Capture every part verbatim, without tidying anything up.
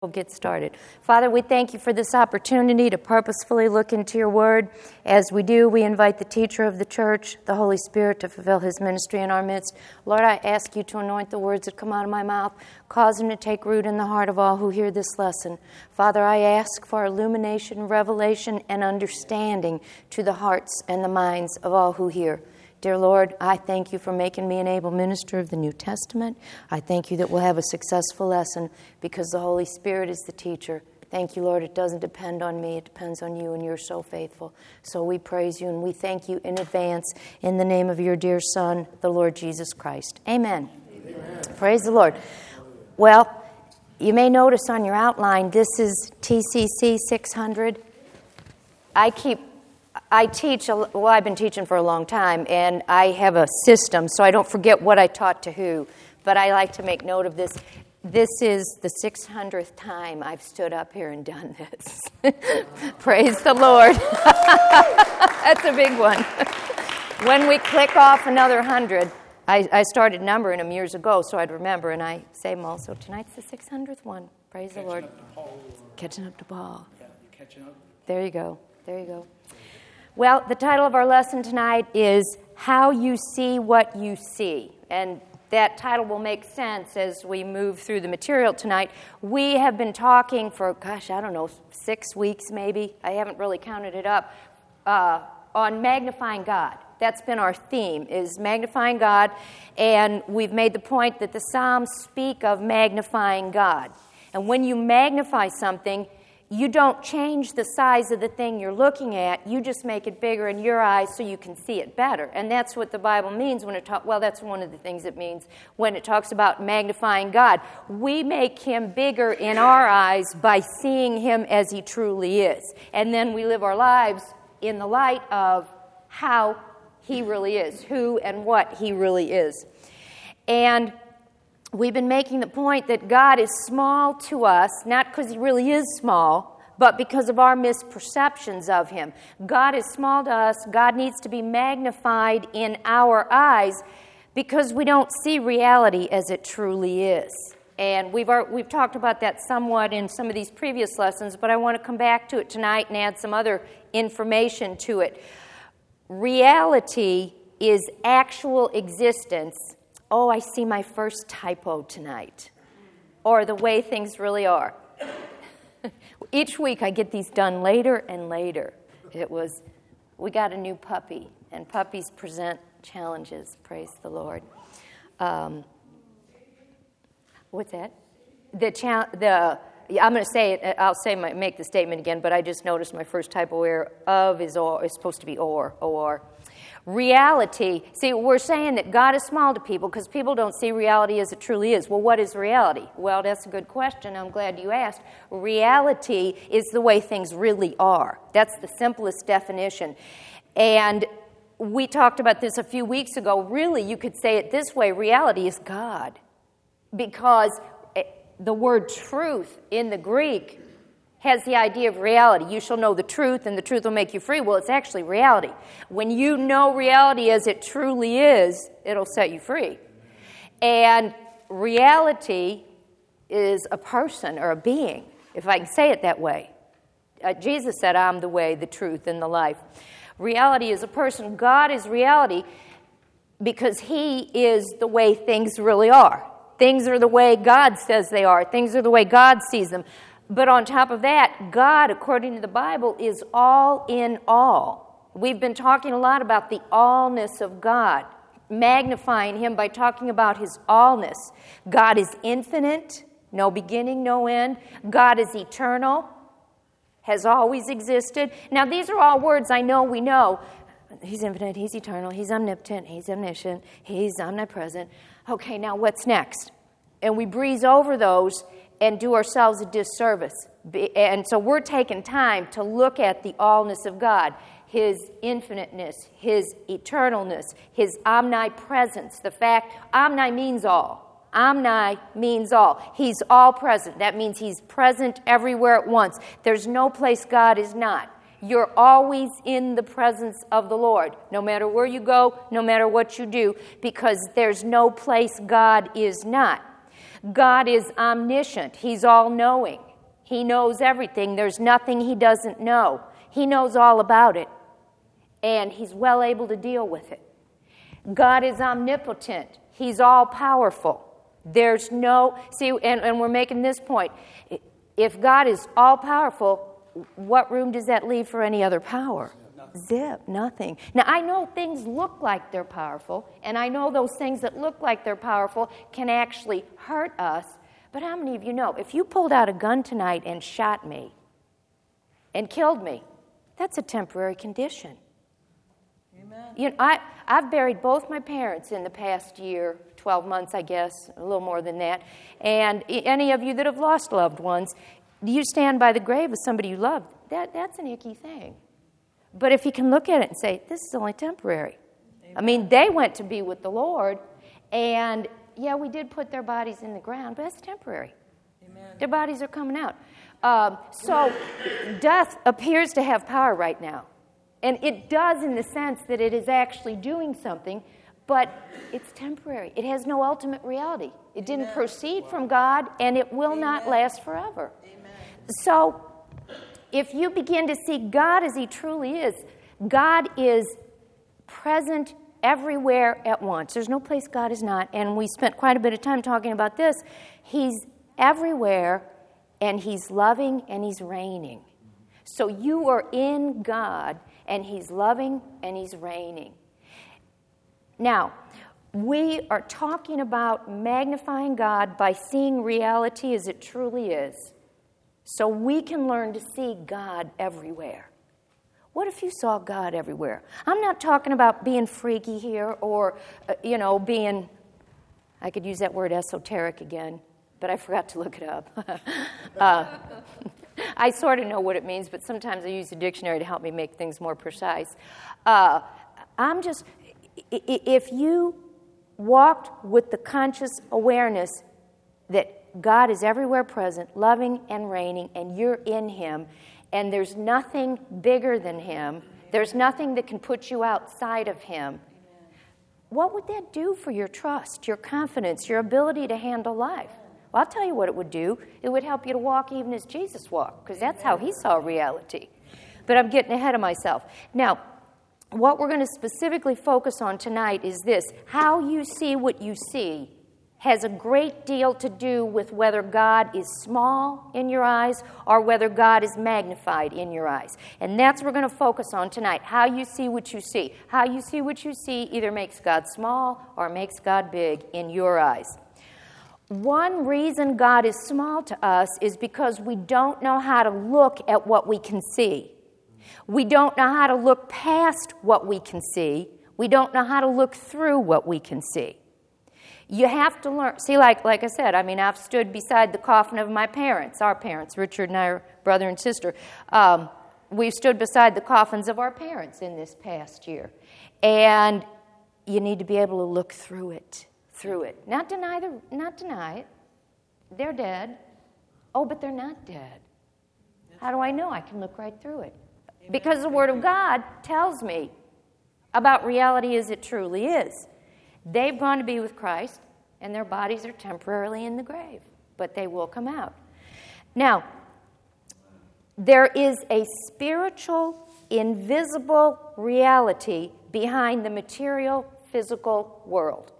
We'll get started. Father, we thank you for this opportunity to purposefully look into your word. As we do, we invite the teacher of the church, the Holy Spirit, to fulfill his ministry in our midst. Lord, I ask you to anoint the words that come out of my mouth, cause them to take root in the heart of all who hear this lesson. Father, I ask for illumination, revelation, and understanding to the hearts and the minds of all who hear. Dear Lord, I thank you for making me an able minister of the New Testament. I thank you that we'll have a successful lesson because the Holy Spirit is the teacher. Thank you, Lord. It doesn't depend on me. It depends on you, and you're so faithful. So we praise you, and we thank you in advance in the name of your dear Son, the Lord Jesus Christ. Amen. Amen. Praise the Lord. Well, you may notice on your outline, this is T C C six hundred. I keep... I teach, well, I've been teaching for a long time, and I have a system, so I don't forget what I taught to who, but I like to make note of this. This is the six hundredth time I've stood up here and done this. Praise the Lord. That's a big one. When we click off another hundred, I, I started numbering them years ago, so I'd remember, and I say them all. So tonight's the six hundredth one. Praise catching the Lord. Up to Paul. Catching up to Paul. Yeah, you're catching up. There you go. There you go. Well, the title of our lesson tonight is How You See What You See. And that title will make sense as we move through the material tonight. We have been talking for, gosh, I don't know, six weeks maybe. I haven't really counted it up. Uh, on magnifying God. That's been our theme, is magnifying God. And we've made the point that the Psalms speak of magnifying God. And when you magnify something, you don't change the size of the thing you're looking at. You just make it bigger in your eyes so you can see it better. And that's what the Bible means when it talks, well, that's one of the things it means when it talks about magnifying God. We make him bigger in our eyes by seeing him as he truly is. And then we live our lives in the light of how he really is, who and what he really is. And we've been making the point that God is small to us, not because he really is small, but because of our misperceptions of him. God is small to us. God needs to be magnified in our eyes because we don't see reality as it truly is. And we've we've talked about that somewhat in some of these previous lessons, but I want to come back to it tonight and add some other information to it. Reality is actual existence. Oh, I see my first typo tonight. Or the way things really are. Each week I get these done later and later. It was, we got a new puppy, and puppies present challenges, praise the Lord. Um, what's that? The cha- the I'm going to say it, I'll say my, make the statement again, but I just noticed my first typo error. Of is or, is supposed to be or, or. Reality, see, we're saying that God is small to people because people don't see reality as it truly is. Well, what is reality? Well, that's a good question. I'm glad you asked. Reality is the way things really are. That's the simplest definition. And we talked about this a few weeks ago. Really, you could say it this way. Reality is God. Because the word truth in the Greek has the idea of reality. You shall know the truth, and the truth will make you free. Well, it's actually reality. When you know reality as it truly is, it'll set you free. And reality is a person or a being, if I can say it that way. Uh, Jesus said, I'm the way, the truth, and the life. Reality is a person. God is reality because he is the way things really are. Things are the way God says they are. Things are the way God sees them. But on top of that, God, according to the Bible, is all in all. We've been talking a lot about the allness of God, magnifying him by talking about his allness. God is infinite, no beginning, no end. God is eternal, has always existed. Now, these are all words I know we know. He's infinite, he's eternal, he's omnipotent, he's omniscient, he's omnipresent. Okay, now what's next? And we breeze over those and do ourselves a disservice. And so we're taking time to look at the allness of God, his infiniteness, his eternalness, his omnipresence. The fact, omni means all. Omni means all. He's all present. That means he's present everywhere at once. There's no place God is not. You're always in the presence of the Lord, no matter where you go, no matter what you do, because there's no place God is not. God is omniscient. He's all-knowing. He knows everything. There's nothing he doesn't know. He knows all about it, and he's well able to deal with it. God is omnipotent. He's all-powerful. There's no... See, and, and we're making this point. If God is all-powerful, what room does that leave for any other power? Zip, nothing. Now, I know things look like they're powerful, and I know those things that look like they're powerful can actually hurt us, but how many of you know, if you pulled out a gun tonight and shot me and killed me, that's a temporary condition. Amen. You know, I, I've buried both my parents in the past year, twelve months, I guess, a little more than that, and any of you that have lost loved ones, you stand by the grave of somebody you loved, that, that's an icky thing. But if you can look at it and say, this is only temporary. Amen. I mean, they went to be with the Lord, and yeah, we did put their bodies in the ground, but that's temporary. Amen. Their bodies are coming out. Um, so death appears to have power right now. And it does in the sense that it is actually doing something, but it's temporary. It has no ultimate reality. It didn't Amen. Proceed from God, and it will Amen. Not last forever. Amen. So if you begin to see God as he truly is, God is present everywhere at once. There's no place God is not, and we spent quite a bit of time talking about this. He's everywhere, and he's loving, and he's reigning. So you are in God, and he's loving, and he's reigning. Now, we are talking about magnifying God by seeing reality as it truly is. So we can learn to see God everywhere. What if you saw God everywhere? I'm not talking about being freaky here or, uh, you know, being, I could use that word esoteric again, but I forgot to look it up. uh, I sort of know what it means, but sometimes I use the dictionary to help me make things more precise. Uh, I'm just, if you walked with the conscious awareness that God is everywhere present, loving and reigning, and you're in him, and there's nothing bigger than him, there's nothing that can put you outside of him, what would that do for your trust, your confidence, your ability to handle life? Well, I'll tell you what it would do. It would help you to walk even as Jesus walked, because that's how he saw reality. But I'm getting ahead of myself. Now, what we're going to specifically focus on tonight is this. How you see what you see has a great deal to do with whether God is small in your eyes or whether God is magnified in your eyes. And that's what we're going to focus on tonight, how you see what you see. How you see what you see either makes God small or makes God big in your eyes. One reason God is small to us is because we don't know how to look at what we can see. We don't know how to look past what we can see. We don't know how to look through what we can see. You have to learn. See, like like I said, I mean, I've stood beside the coffin of my parents, our parents. Richard and I are brother and sister. Um, we've stood beside the coffins of our parents in this past year. And you need to be able to look through it, through it. Not deny, the, not deny it. They're dead. Oh, but they're not dead. How do I know? I can look right through it. Because the Word of God tells me about reality as it truly is. They've gone to be with Christ, and their bodies are temporarily in the grave, but they will come out. Now, there is a spiritual, invisible reality behind the material, physical world.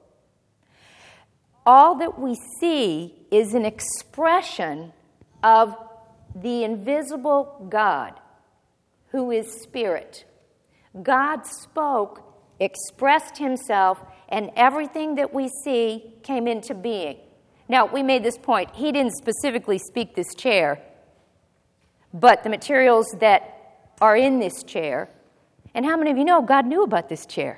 All that we see is an expression of the invisible God, who is spirit. God spoke, expressed himself, and everything that we see came into being. Now, we made this point. He didn't specifically speak this chair, but the materials that are in this chair. And how many of you know God knew about this chair?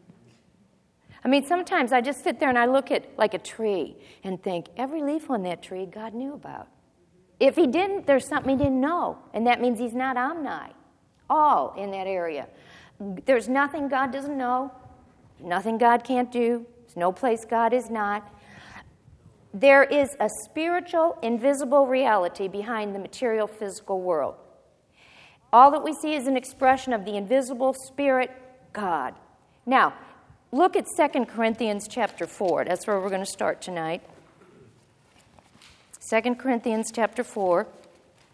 I mean, sometimes I just sit there and I look at like a tree and think, every leaf on that tree God knew about. If he didn't, there's something he didn't know, and that means he's not omni, all in that area. There's nothing God doesn't know, nothing God can't do, there's no place God is not. There is a spiritual, invisible reality behind the material, physical world. All that we see is an expression of the invisible spirit, God. Now, look at Second Corinthians chapter four. That's where we're going to start tonight. Second Corinthians chapter four.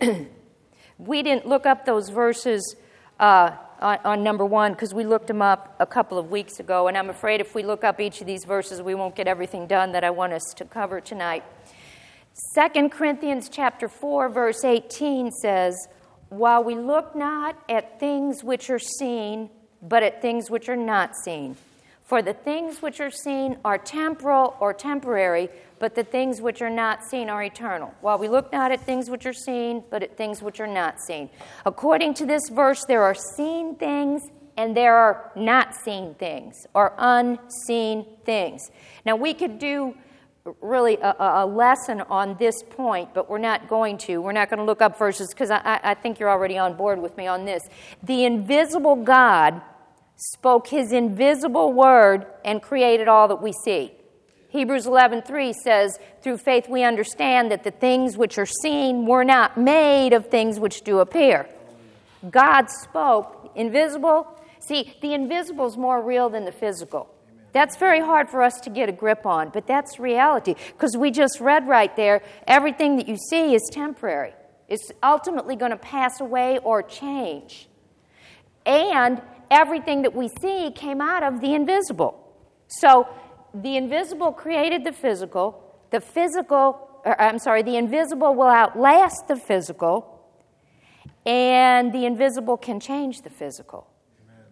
we didn't look up those verses uh, on, on number one because we looked them up a couple of weeks ago, and I'm afraid if we look up each of these verses, we won't get everything done that I want us to cover tonight. Second Corinthians chapter four, verse eighteen says, "While we look not at things which are seen, but at things which are not seen. For the things which are seen are temporal or temporary, but the things which are not seen are eternal. While we look not at things which are seen, but at things which are not seen." According to this verse, there are seen things and there are not seen things, or unseen things. Now, we could do really a, a lesson on this point, but we're not going to. We're not going to look up verses because I, I think you're already on board with me on this. The invisible God spoke his invisible word and created all that we see. Hebrews eleven three says, "Through faith we understand that the things which are seen were not made of things which do appear." God spoke. Invisible. See, the invisible is more real than the physical. That's very hard for us to get a grip on, but that's reality. Because we just read right there, everything that you see is temporary. It's ultimately going to pass away or change. And everything that we see came out of the invisible. So the invisible created the physical. The physical, or, I'm sorry, the invisible will outlast the physical. And the invisible can change the physical. Amen.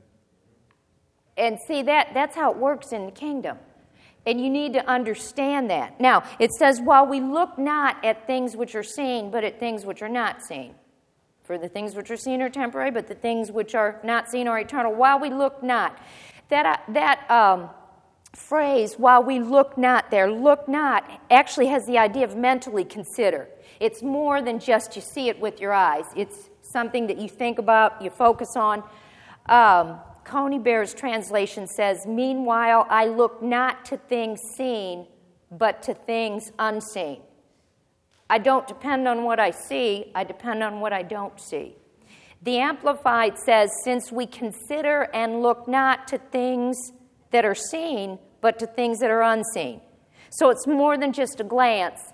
And see, that that's how it works in the kingdom. And you need to understand that. Now, it says, "While we look not at things which are seen, but at things which are not seen. For the things which are seen are temporary, but the things which are not seen are eternal." While we look not. That, uh, that um, phrase, "while we look not" there, look not, actually has the idea of mentally consider. It's more than just you see it with your eyes. It's something that you think about, you focus on. Um, Coney Bear's translation says, "Meanwhile, I look not to things seen, but to things unseen." I don't depend on what I see, I depend on what I don't see. The Amplified says, "Since we consider and look not to things that are seen, but to things that are unseen." So it's more than just a glance.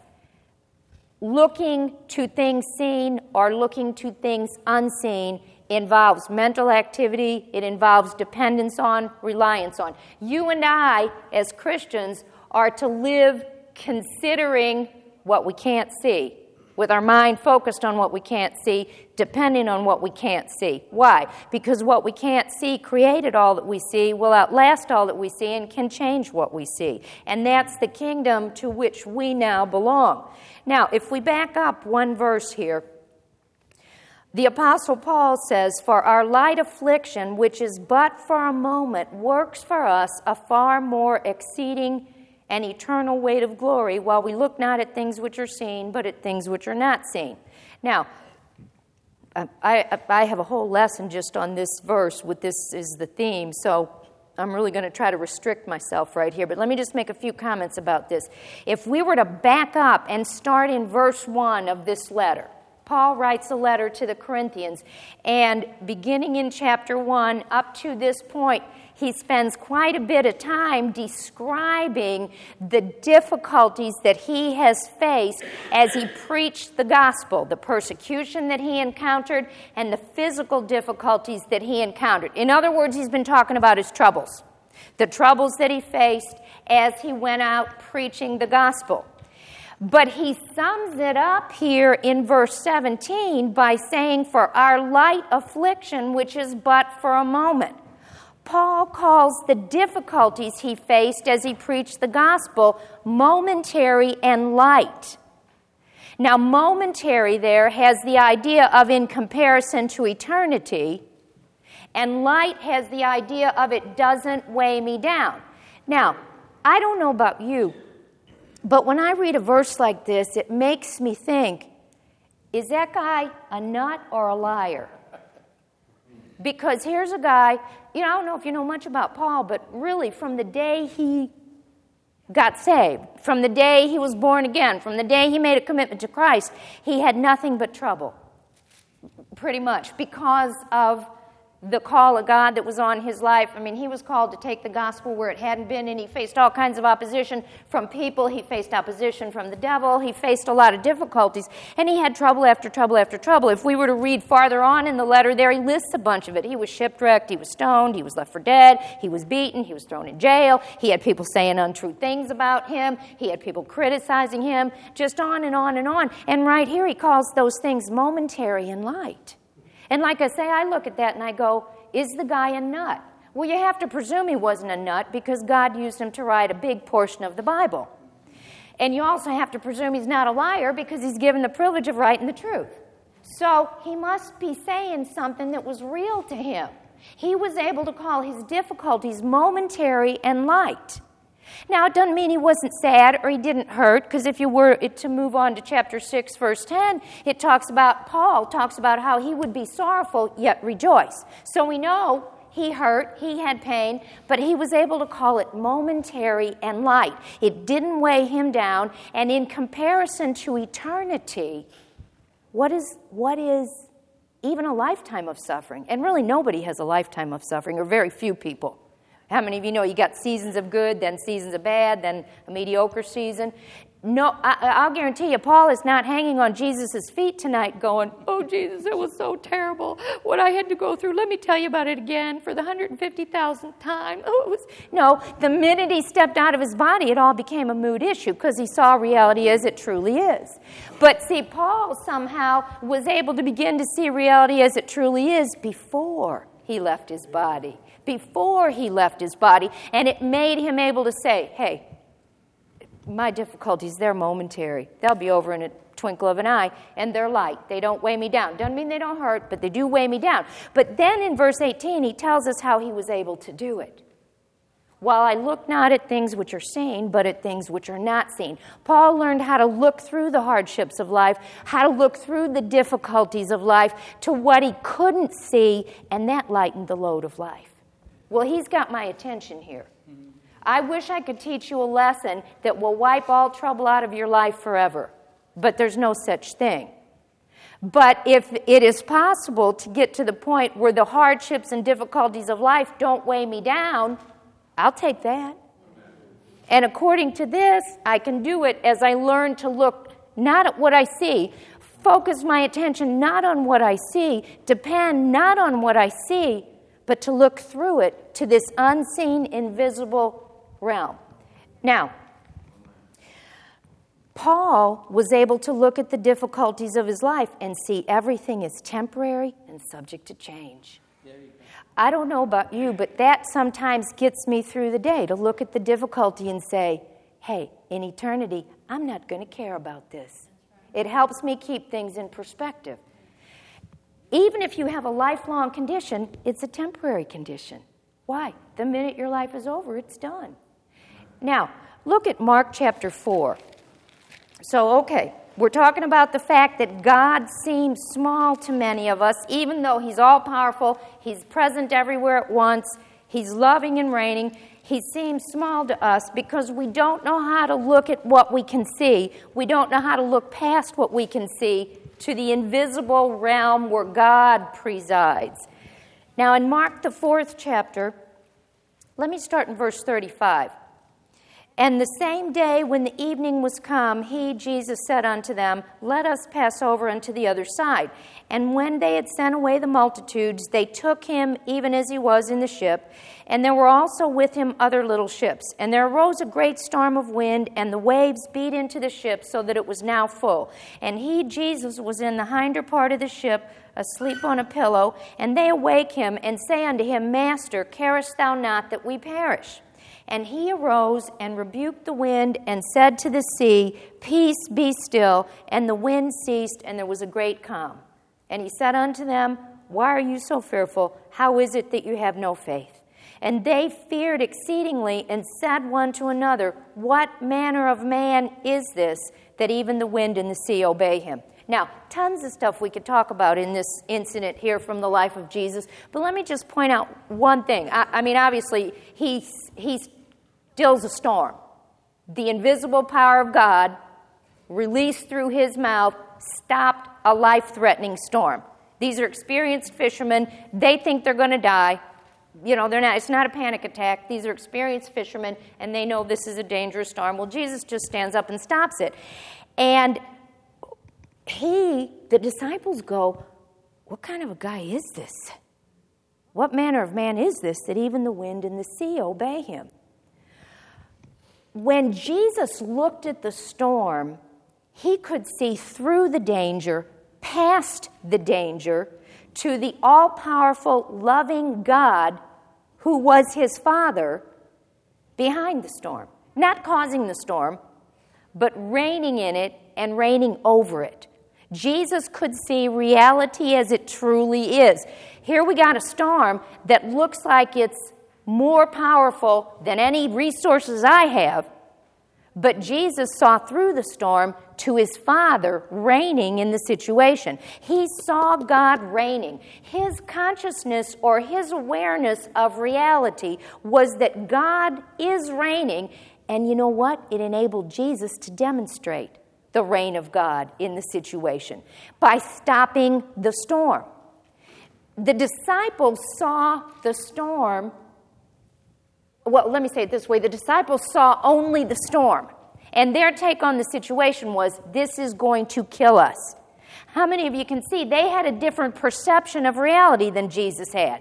Looking to things seen or looking to things unseen involves mental activity, it involves dependence on, reliance on. You and I, as Christians, are to live considering what we can't see, with our mind focused on what we can't see, depending on what we can't see. Why? Because what we can't see created all that we see, will outlast all that we see, and can change what we see. And that's the kingdom to which we now belong. Now, if we back up one verse here, the Apostle Paul says, "For our light affliction, which is but for a moment, works for us a far more exceeding and eternal weight of glory, while we look not at things which are seen, but at things which are not seen." Now, I, I have a whole lesson just on this verse, with this is the theme, so I'm really going to try to restrict myself right here. But let me just make a few comments about this. If we were to back up and start in verse one of this letter, Paul writes a letter to the Corinthians, and beginning in chapter one up to this point, he spends quite a bit of time describing the difficulties that he has faced as he preached the gospel, the persecution that he encountered, and the physical difficulties that he encountered. In other words, he's been talking about his troubles, the troubles that he faced as he went out preaching the gospel. But he sums it up here in verse seventeen by saying, "For our light affliction, which is but for a moment." Paul calls the difficulties he faced as he preached the gospel momentary and light. Now, momentary there has the idea of in comparison to eternity, and light has the idea of it doesn't weigh me down. Now, I don't know about you, but when I read a verse like this, it makes me think, is that guy a nut or a liar? Because here's a guy, you know, I don't know if you know much about Paul, but really from the day he got saved, from the day he was born again, from the day he made a commitment to Christ, he had nothing but trouble, pretty much, because of the call of God that was on his life. I mean, he was called to take the gospel where it hadn't been, and he faced all kinds of opposition from people. He faced opposition from the devil. He faced a lot of difficulties, and he had trouble after trouble after trouble. If we were to read farther on in the letter there, he lists a bunch of it. He was shipwrecked. He was stoned. He was left for dead. He was beaten. He was thrown in jail. He had people saying untrue things about him. He had people criticizing him, just on and on and on. And right here he calls those things momentary and light. And like I say, I look at that and I go, is the guy a nut? Well, you have to presume he wasn't a nut because God used him to write a big portion of the Bible. And you also have to presume he's not a liar because he's given the privilege of writing the truth. So he must be saying something that was real to him. He was able to call his difficulties momentary and light. Now, it doesn't mean he wasn't sad or he didn't hurt, because if you were to move on to chapter six, verse ten, it talks about, Paul talks about how he would be sorrowful yet rejoice. So we know he hurt, he had pain, but he was able to call it momentary and light. It didn't weigh him down, and in comparison to eternity, what is what is even a lifetime of suffering? And really nobody has a lifetime of suffering, or very few people. How many of you know you got seasons of good, then seasons of bad, then a mediocre season? No, I, I'll guarantee you, Paul is not hanging on Jesus' feet tonight going, oh, Jesus, it was so terrible what I had to go through. Let me tell you about it again for the one hundred fifty thousandth time. Oh, it was... No, the minute he stepped out of his body, it all became a mood issue because he saw reality as it truly is. But see, Paul somehow was able to begin to see reality as it truly is before he left his body. Before he left his body, and it made him able to say, hey, my difficulties, they're momentary. They'll be over in a twinkle of an eye, and they're light. They don't weigh me down. Doesn't mean they don't hurt, but they do weigh me down. But then in verse eighteen, he tells us how he was able to do it. While I look not at things which are seen, but at things which are not seen. Paul learned how to look through the hardships of life, how to look through the difficulties of life to what he couldn't see, and that lightened the load of life. Well, he's got my attention here. I wish I could teach you a lesson that will wipe all trouble out of your life forever, but there's no such thing. But if it is possible to get to the point where the hardships and difficulties of life don't weigh me down, I'll take that. And according to this, I can do it as I learn to look not at what I see, focus my attention not on what I see, depend not on what I see, but to look through it to this unseen, invisible realm. Now, Paul was able to look at the difficulties of his life and see everything is temporary and subject to change. I don't know about you, but that sometimes gets me through the day, to look at the difficulty and say, hey, in eternity, I'm not going to care about this. It helps me keep things in perspective. Even if you have a lifelong condition, it's a temporary condition. Why? The minute your life is over, it's done. Now, look at Mark chapter four. So, okay, we're talking about the fact that God seems small to many of us, even though He's all-powerful, He's present everywhere at once, He's loving and reigning. He seems small to us because we don't know how to look at what we can see. We don't know how to look past what we can see to the invisible realm where God presides. Now, in Mark, the fourth chapter, let me start in verse thirty-five. And the same day when the evening was come, he, Jesus, said unto them, let us pass over unto the other side. And when they had sent away the multitudes, they took him even as he was in the ship. And there were also with him other little ships. And there arose a great storm of wind, and the waves beat into the ship, so that it was now full. And he, Jesus, was in the hinder part of the ship, asleep on a pillow. And they awake him, and say unto him, Master, carest thou not that we perish? And he arose and rebuked the wind and said to the sea, Peace, be still. And the wind ceased, and there was a great calm. And he said unto them, Why are you so fearful? How is it that you have no faith? And they feared exceedingly and said one to another, What manner of man is this, that even the wind and the sea obey him? Now, tons of stuff we could talk about in this incident here from the life of Jesus, but let me just point out one thing. I, I mean, obviously, he, he stills a storm. The invisible power of God, released through his mouth, stopped a life-threatening storm. These are experienced fishermen. They think they're going to die. You know, they're not. It's not a panic attack. These are experienced fishermen, and they know this is a dangerous storm. Well, Jesus just stands up and stops it. And he, the disciples go, what kind of a guy is this? What manner of man is this that even the wind and the sea obey him? When Jesus looked at the storm, he could see through the danger, past the danger, to the all-powerful, loving God who was his Father behind the storm. Not causing the storm, but reigning in it and reigning over it. Jesus could see reality as it truly is. Here we got a storm that looks like it's more powerful than any resources I have, but Jesus saw through the storm to his Father reigning in the situation. He saw God reigning. His consciousness or his awareness of reality was that God is reigning, and you know what? It enabled Jesus to demonstrate the reign of God in the situation by stopping the storm. The disciples saw the storm. Well, let me say it this way. The disciples saw only the storm, and their take on the situation was, this is going to kill us. How many of you can see they had a different perception of reality than Jesus had?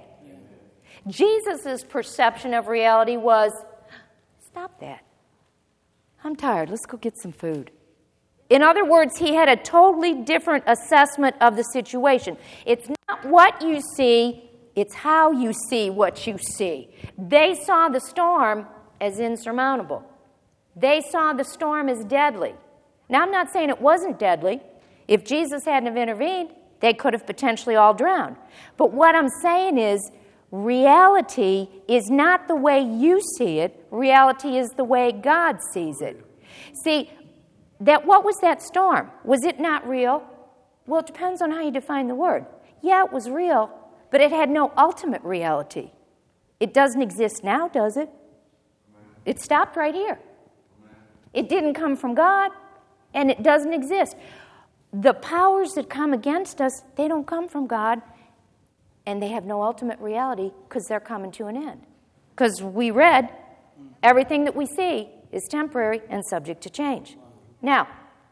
Jesus' perception of reality was, stop that. I'm tired. Let's go get some food. In other words, he had a totally different assessment of the situation. It's not what you see, it's how you see what you see. They saw the storm as insurmountable. They saw the storm as deadly. Now, I'm not saying it wasn't deadly. If Jesus hadn't have intervened, they could have potentially all drowned. But what I'm saying is, reality is not the way you see it. Reality is the way God sees it. See, that what was that storm? Was it not real? Well, it depends on how you define the word. Yeah, it was real, but it had no ultimate reality. It doesn't exist now, does it? It stopped right here. It didn't come from God, and it doesn't exist. The powers that come against us, they don't come from God, and they have no ultimate reality because they're coming to an end. Because we read, everything that we see is temporary and subject to change. Now,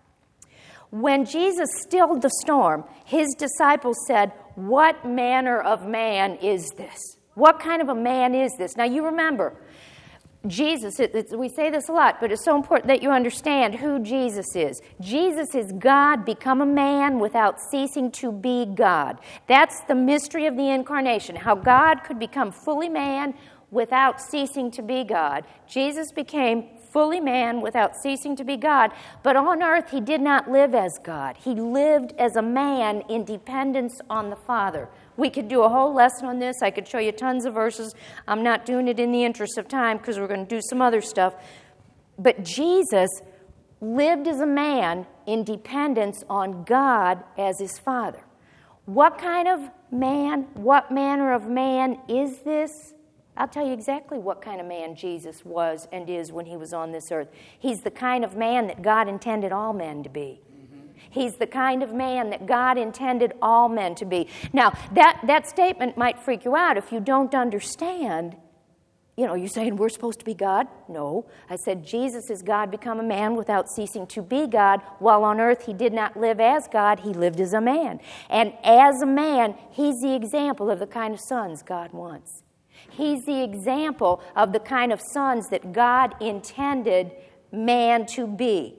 when Jesus stilled the storm, his disciples said, what manner of man is this? What kind of a man is this? Now, you remember, Jesus, it, it, we say this a lot, but it's so important that you understand who Jesus is. Jesus is God become a man without ceasing to be God. That's the mystery of the incarnation, how God could become fully man without ceasing to be God. Jesus became fully man without ceasing to be God, but on earth he did not live as God. He lived as a man in dependence on the Father. We could do a whole lesson on this. I could show you tons of verses. I'm not doing it in the interest of time because we're going to do some other stuff. But Jesus lived as a man in dependence on God as his Father. What kind of man, what manner of man is this? I'll tell you exactly what kind of man Jesus was and is when he was on this earth. He's the kind of man that God intended all men to be. He's the kind of man that God intended all men to be. Now, that, that statement might freak you out if you don't understand. You know, you're saying we're supposed to be God? No. I said Jesus is God become a man without ceasing to be God. While on earth he did not live as God, he lived as a man. And as a man, he's the example of the kind of sons God wants. He's the example of the kind of sons that God intended man to be.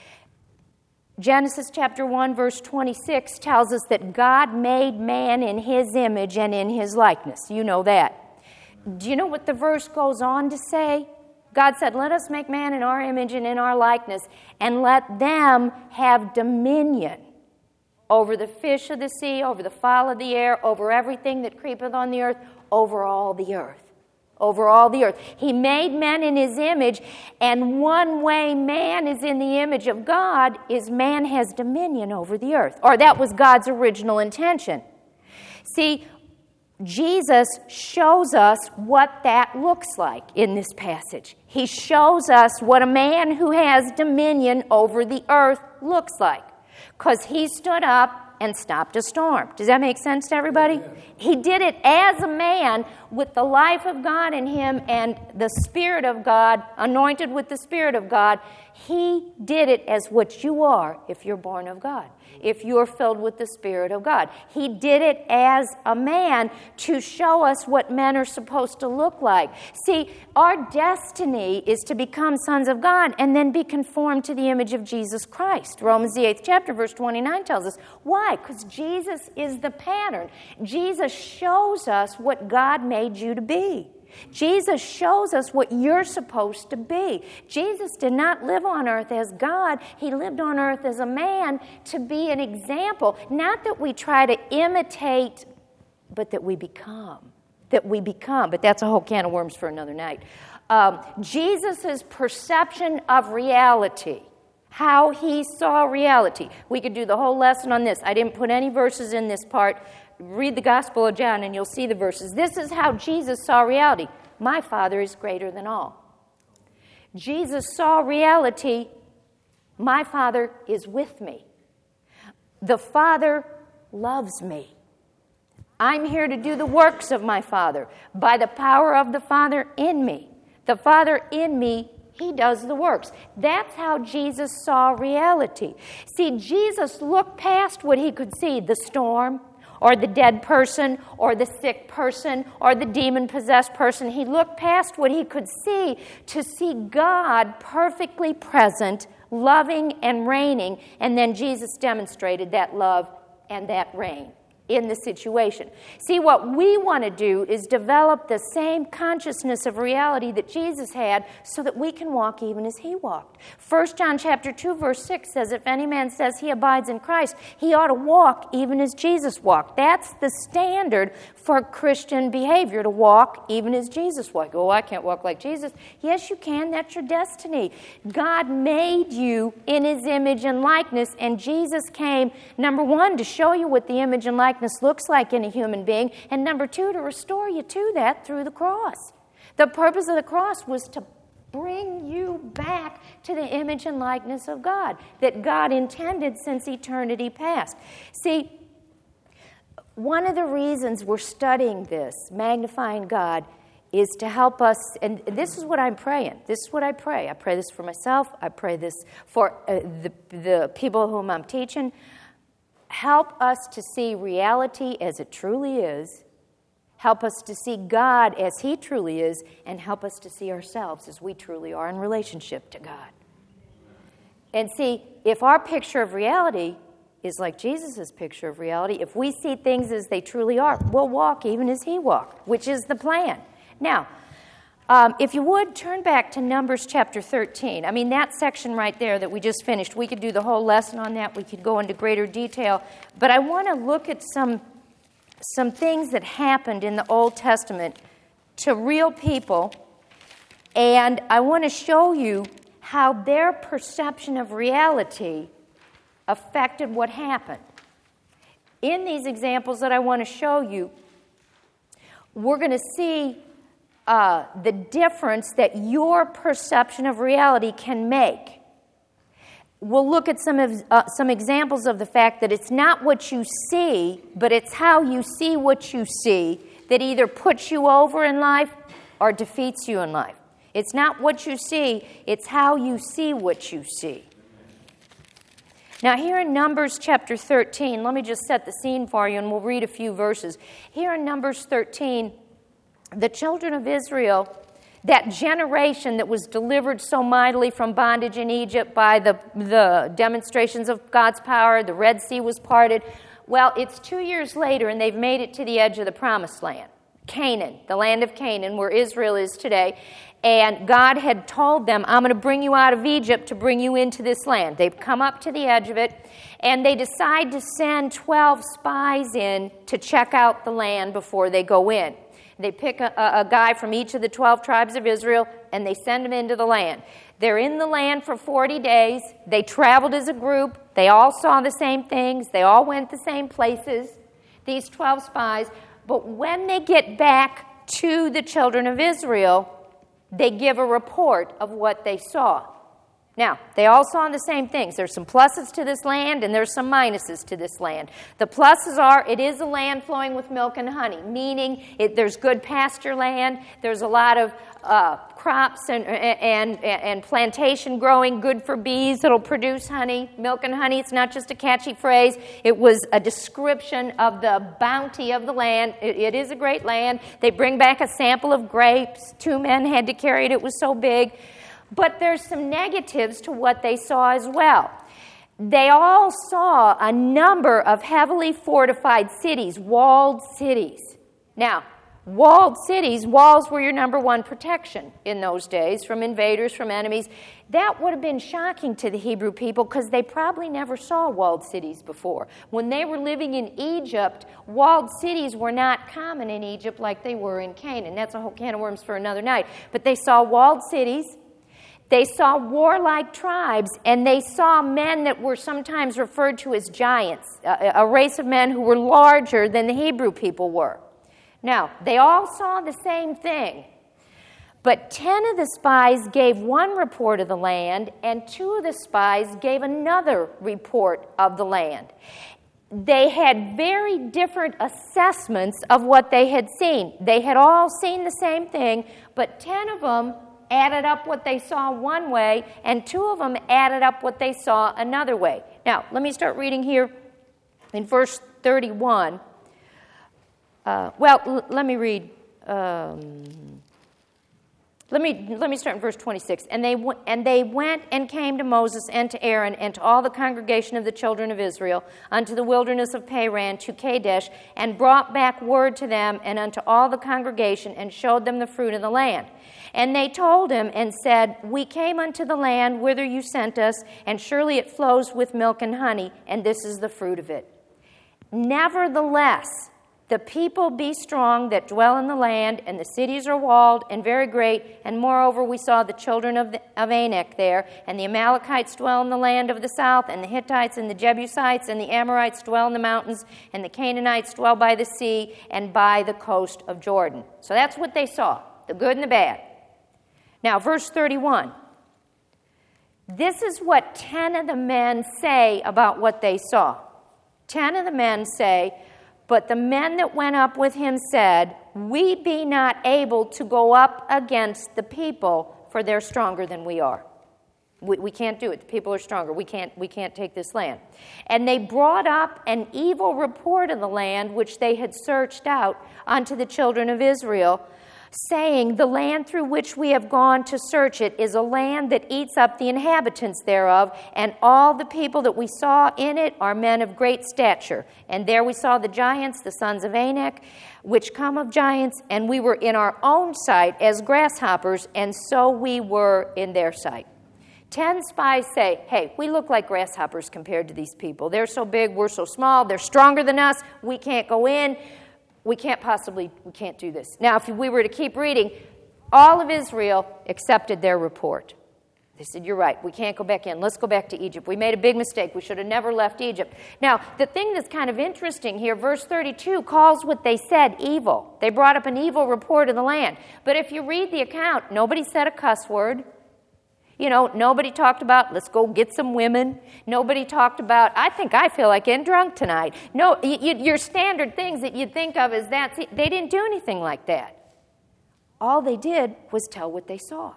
Genesis chapter one, verse twenty-six tells us that God made man in his image and in his likeness. You know that. Do you know what the verse goes on to say? God said, let us make man in our image and in our likeness, and let them have dominion over the fish of the sea, over the fowl of the air, over everything that creepeth on the earth, over all the earth. Over all the earth. He made men in his image, and one way man is in the image of God is man has dominion over the earth. Or that was God's original intention. See, Jesus shows us what that looks like in this passage. He shows us what a man who has dominion over the earth looks like. because he stood up and stopped a storm. Does that make sense to everybody? Yeah. He did it as a man with the life of God in him and the Spirit of God, anointed with the Spirit of God. He did it as what you are if you're born of God, if you're filled with the Spirit of God. He did it as a man to show us what men are supposed to look like. See, our destiny is to become sons of God and then be conformed to the image of Jesus Christ. Romans the eighth chapter, verse twenty-nine tells us. Why? Because Jesus is the pattern. Jesus shows us what God made you to be. Jesus shows us what you're supposed to be. Jesus did not live on earth as God. He lived on earth as a man to be an example. Not that we try to imitate, but that we become. That we become. But that's a whole can of worms for another night. Um, Jesus' perception of reality. How he saw reality. We could do the whole lesson on this. I didn't put any verses in this part. Read the Gospel of John and you'll see the verses. This is how Jesus saw reality. My Father is greater than all. Jesus saw reality. My Father is with me. The Father loves me. I'm here to do the works of my Father by the power of the Father in me. The Father in me, he does the works. That's how Jesus saw reality. See, Jesus looked past what he could see, the storm, or the dead person, or the sick person, or the demon-possessed person. He looked past what he could see to see God perfectly present, loving and reigning, and then Jesus demonstrated that love and that reign in the situation. See, what we want to do is develop the same consciousness of reality that Jesus had so that we can walk even as he walked. First John chapter two, verse six says, if any man says he abides in Christ, he ought to walk even as Jesus walked. That's the standard for Christian behavior, to walk even as Jesus walked. Oh, I can't walk like Jesus. Yes, you can. That's your destiny. God made you in his image and likeness, and Jesus came, number one, to show you what the image and likeness looks like in a human being, and number two, to restore you to that through the cross. The purpose of the cross was to bring you back to the image and likeness of God that God intended since eternity past. See, one of the reasons we're studying this, magnifying God, is to help us, and this is what I'm praying. This is what I pray. I pray this for myself. I pray this for uh, the, the people whom I'm teaching. Help us to see reality as it truly is. Help us to see God as he truly is, and help us to see ourselves as we truly are in relationship to God. And see, if our picture of reality is like Jesus' picture of reality, if we see things as they truly are, we'll walk even as he walked, which is the plan. Now, um, if you would, turn back to Numbers chapter thirteen. I mean, that section right there that we just finished, we could do the whole lesson on that. We could go into greater detail. But I want to look at some, some things that happened in the Old Testament to real people, and I want to show you how their perception of reality affected what happened. In these examples that I want to show you, we're going to see uh, the difference that your perception of reality can make. We'll look at some of, uh, some examples of the fact that it's not what you see, but it's how you see what you see that either puts you over in life or defeats you in life. It's not what you see, it's how you see what you see. Now, here in Numbers chapter thirteen, let me just set the scene for you, and we'll read a few verses. Here in Numbers thirteen, the children of Israel, that generation that was delivered so mightily from bondage in Egypt by the, the demonstrations of God's power, the Red Sea was parted. Well, it's two years later, and they've made it to the edge of the Promised Land, Canaan, the land of Canaan, where Israel is today. And God had told them, I'm going to bring you out of Egypt to bring you into this land. They've come up to the edge of it, and they decide to send twelve spies in to check out the land before they go in. They pick a, a guy from each of the twelve tribes of Israel, and they send him into the land. They're in the land for forty days. They traveled as a group. They all saw the same things. They all went the same places, these twelve spies. But when they get back to the children of Israel, they give a report of what they saw. Now, they all saw the same things. There's some pluses to this land, and there's some minuses to this land. The pluses are it is a land flowing with milk and honey, meaning it, there's good pasture land. There's a lot of uh, crops and, and, and plantation growing, good for bees that'll produce honey. Milk and honey, it's not just a catchy phrase. It was a description of the bounty of the land. It, it is a great land. They bring back a sample of grapes. Two men had to carry it. It was so big. But there's some negatives to what they saw as well. They all saw a number of heavily fortified cities, walled cities. Now, walled cities, walls were your number one protection in those days from invaders, from enemies. That would have been shocking to the Hebrew people because they probably never saw walled cities before. When they were living in Egypt, walled cities were not common in Egypt like they were in Canaan. That's a whole can of worms for another night. But they saw walled cities. They saw warlike tribes, and they saw men that were sometimes referred to as giants, a, a race of men who were larger than the Hebrew people were. Now, they all saw the same thing, but ten of the spies gave one report of the land, and two of the spies gave another report of the land. They had very different assessments of what they had seen. They had all seen the same thing, but ten of them added up what they saw one way, and two of them added up what they saw another way. Now, let me start reading here in verse thirty-one. Uh, well, l- let me read. Um, let me let me start in verse twenty-six. And they w- and they went and came to Moses and to Aaron and to all the congregation of the children of Israel unto the wilderness of Paran to Kadesh, and brought back word to them and unto all the congregation, and showed them the fruit of the land. And they told him and said, We came unto the land whither you sent us, and surely it flows with milk and honey, and this is the fruit of it. Nevertheless, the people be strong that dwell in the land, and the cities are walled and very great. And moreover, we saw the children of, the, of Anak there, and the Amalekites dwell in the land of the south, and the Hittites and the Jebusites and the Amorites dwell in the mountains, and the Canaanites dwell by the sea and by the coast of Jordan. So that's what they saw, the good and the bad. Now, verse thirty-one. This is what ten of the men say about what they saw. Ten of the men say, But the men that went up with him said, We be not able to go up against the people, for they're stronger than we are. We, we can't do it. The people are stronger. We can't, we can't take this land. And they brought up an evil report of the land which they had searched out unto the children of Israel, saying, The land through which we have gone to search it is a land that eats up the inhabitants thereof, and all the people that we saw in it are men of great stature. And there we saw the giants, the sons of Anak, which come of giants, and we were in our own sight as grasshoppers, and so we were in their sight. Ten spies say, hey, we look like grasshoppers compared to these people. They're so big, we're so small, they're stronger than us, we can't go in. We can't possibly, we can't do this. Now, if we were to keep reading, all of Israel accepted their report. They said, you're right, we can't go back in. Let's go back to Egypt. We made a big mistake. We should have never left Egypt. Now, the thing that's kind of interesting here, verse thirty-two calls what they said evil. They brought up an evil report of the land. But if you read the account, nobody said a cuss word. You know, nobody talked about, let's go get some women. Nobody talked about, I think I feel like getting drunk tonight. No, y- y- your standard things that you'd think of as that, they didn't do anything like that. All they did was tell what they saw.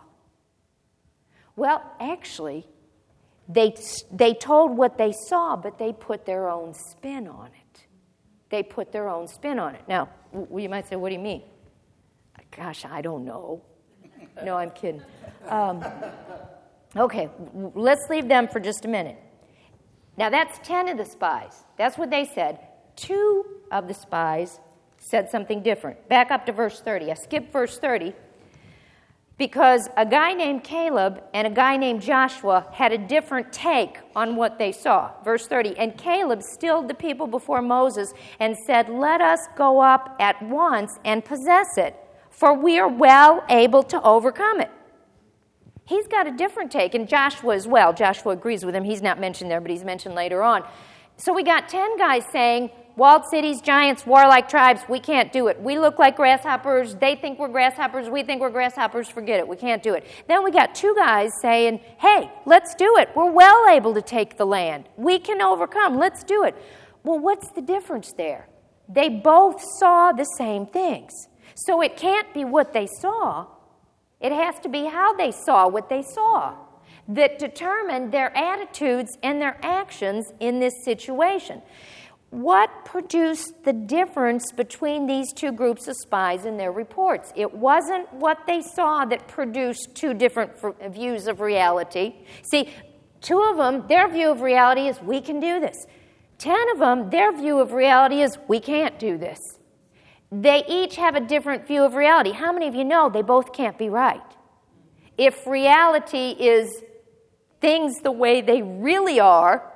Well, actually, they, they told what they saw, but they put their own spin on it. They put their own spin on it. Now, w- you might say, what do you mean? Gosh, I don't know. No, I'm kidding. Um, okay, let's leave them for just a minute. Now, that's ten of the spies. That's what they said. Two of the spies said something different. Back up to verse thirty. I skipped verse thirty because a guy named Caleb and a guy named Joshua had a different take on what they saw. Verse thirty, and Caleb stilled the people before Moses and said, Let us go up at once and possess it, for we are well able to overcome it. He's got a different take, and Joshua as well. Joshua agrees with him. He's not mentioned there, but he's mentioned later on. So we got ten guys saying, Walled cities, giants, warlike tribes, we can't do it. We look like grasshoppers. They think we're grasshoppers. We think we're grasshoppers. Forget it. We can't do it. Then we got two guys saying, hey, let's do it. We're well able to take the land. We can overcome. Let's do it. Well, what's the difference there? They both saw the same things. So it can't be what they saw. It has to be how they saw what they saw that determined their attitudes and their actions in this situation. What produced the difference between these two groups of spies and their reports? It wasn't what they saw that produced two different views of reality. See, two of them, their view of reality is, we can do this. Ten of them, their view of reality is, we can't do this. They each have a different view of reality. How many of you know they both can't be right? If reality is things the way they really are,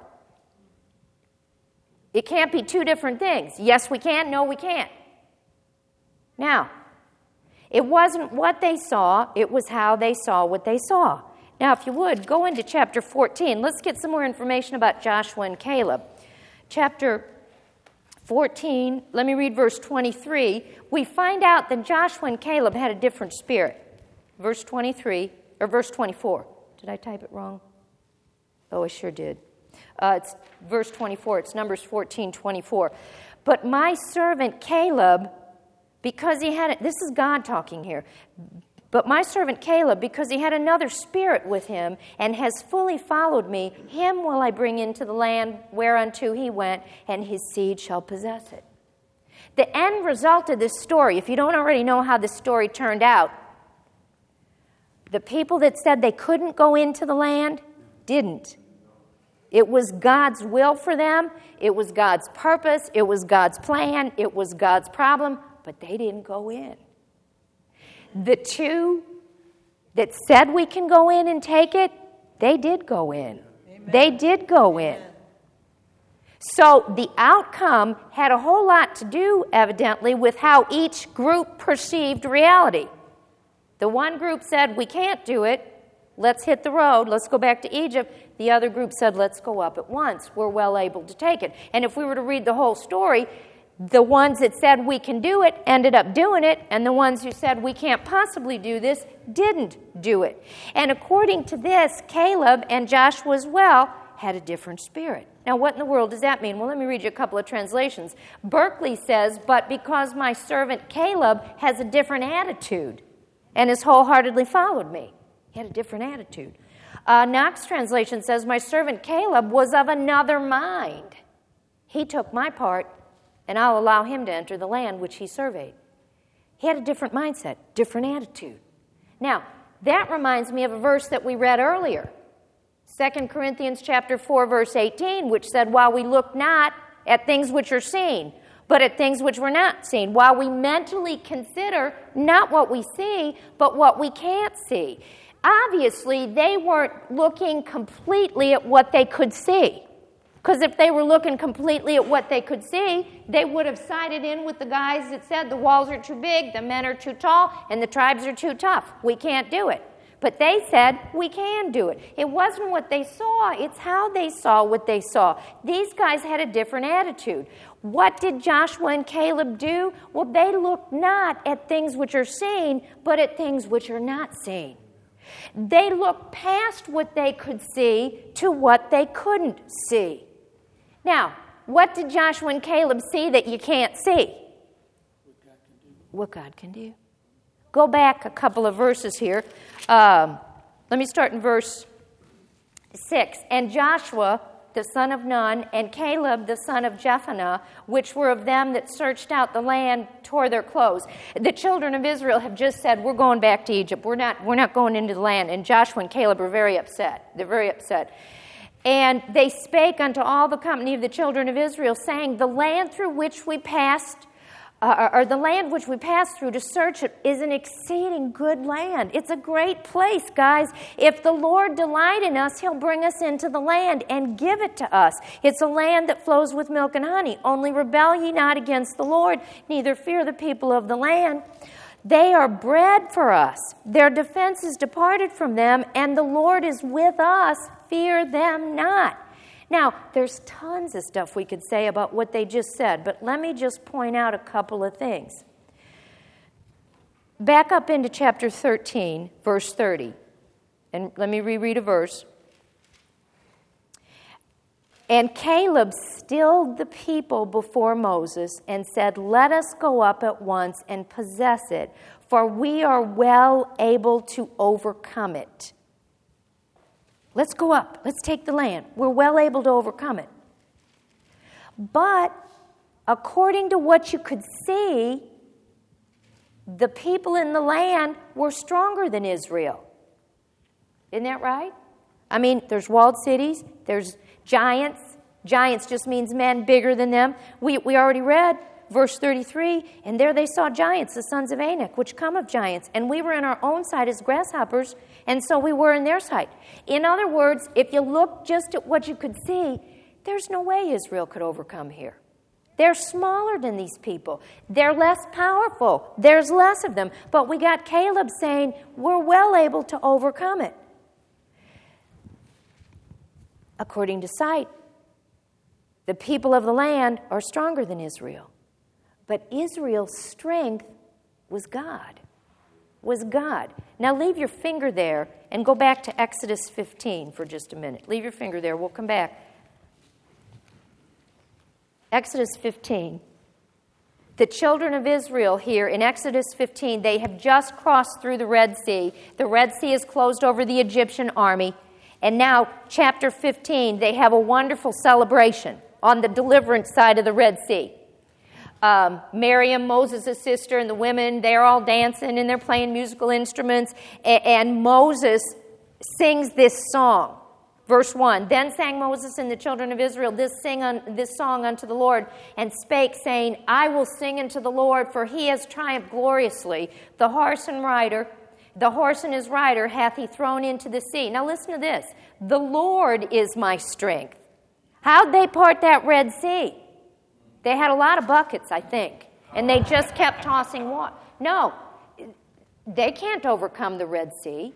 it can't be two different things. Yes, we can. No, we can't. Now, it wasn't what they saw. It was how they saw what they saw. Now, if you would, go into chapter fourteen. Let's get some more information about Joshua and Caleb. Chapter fourteen, let me read verse twenty-three. We find out that Joshua and Caleb had a different spirit. Verse twenty-three, or verse twenty-four. Did I type it wrong? Oh, I sure did. Uh, it's verse twenty-four. It's Numbers fourteen, twenty-four. But my servant Caleb, because he had, this is God talking here. But my servant Caleb, because he had another spirit with him and has fully followed me, him will I bring into the land whereunto he went, and his seed shall possess it. The end result of this story, if you don't already know how this story turned out, the people that said they couldn't go into the land didn't. It was God's will for them. It was God's purpose. It was God's plan. It was God's problem, but they didn't go in. The two that said we can go in and take it, they did go in. Amen. They did go in. Amen. So the outcome had a whole lot to do, evidently, with how each group perceived reality. The one group said, we can't do it. Let's hit the road. Let's go back to Egypt. The other group said, let's go up at once. We're well able to take it. And if we were to read the whole story, the ones that said we can do it ended up doing it, and the ones who said we can't possibly do this didn't do it. And according to this, Caleb and Joshua as well had a different spirit. Now, what in the world does that mean? Well, let me read you a couple of translations. Berkeley says, but because my servant Caleb has a different attitude and has wholeheartedly followed me. He had a different attitude. Uh, Knox translation says, my servant Caleb was of another mind. He took my part, and I'll allow him to enter the land which he surveyed. He had a different mindset, different attitude. Now, that reminds me of a verse that we read earlier. Second Corinthians chapter four, verse eighteen, which said, while we look not at things which are seen, but at things which were not seen, while we mentally consider not what we see, but what we can't see. Obviously, they weren't looking completely at what they could see. Because if they were looking completely at what they could see, they would have sided in with the guys that said the walls are too big, the men are too tall, and the tribes are too tough. We can't do it. But they said, we can do it. It wasn't what they saw. It's how they saw what they saw. These guys had a different attitude. What did Joshua and Caleb do? Well, they looked not at things which are seen, but at things which are not seen. They looked past what they could see to what they couldn't see. Now, what did Joshua and Caleb see that you can't see? What God can do. Go back a couple of verses here. Um, let me start in verse six. And Joshua, the son of Nun, and Caleb, the son of Jephunneh, which were of them that searched out the land, tore their clothes. The children of Israel have just said, we're going back to Egypt. We're not, we're not going into the land. And Joshua and Caleb are very upset. They're very upset. And they spake unto all the company of the children of Israel, saying, the land through which we passed, uh, or the land which we passed through to search it, is an exceeding good land. It's a great place, guys. If the Lord delight in us, he'll bring us into the land and give it to us. It's a land that flows with milk and honey. Only rebel ye not against the Lord, neither fear the people of the land. They are bread for us. Their defense is departed from them, and the Lord is with us. Fear them not. Now, there's tons of stuff we could say about what they just said, but let me just point out a couple of things. Back up into chapter thirteen, verse thirty. And let me reread a verse. And Caleb stilled the people before Moses and said, "Let us go up at once and possess it, for we are well able to overcome it." Let's go up. Let's take the land. We're well able to overcome it. But according to what you could see, the people in the land were stronger than Israel. Isn't that right? I mean, there's walled cities, there's giants. Giants just means men bigger than them. We, we already read verse thirty-three, and there they saw giants, the sons of Anak, which come of giants. And we were in our own sight as grasshoppers, and so we were in their sight. In other words, if you look just at what you could see, there's no way Israel could overcome here. They're smaller than these people. They're less powerful. There's less of them. But we got Caleb saying, we're well able to overcome it. According to sight, the people of the land are stronger than Israel. But Israel's strength was God. Was God. Now leave your finger there and go back to Exodus fifteen for just a minute. Leave your finger there. We'll come back. Exodus fifteen. The children of Israel here in Exodus fifteen, they have just crossed through the Red Sea. The Red Sea is closed over the Egyptian army. And now, chapter fifteen, they have a wonderful celebration on the deliverance side of the Red Sea. Um, Miriam, Moses' sister, and the women, they're all dancing and they're playing musical instruments. And, and Moses sings this song. Verse one, "Then sang Moses and the children of Israel this, sing un, this song unto the Lord, and spake, saying, I will sing unto the Lord, for he has triumphed gloriously. The horse and rider, the horse and his rider hath he thrown into the sea." Now listen to this. The Lord is my strength. How'd they part that Red Sea? They had a lot of buckets, I think, and they just kept tossing water. No, they can't overcome the Red Sea.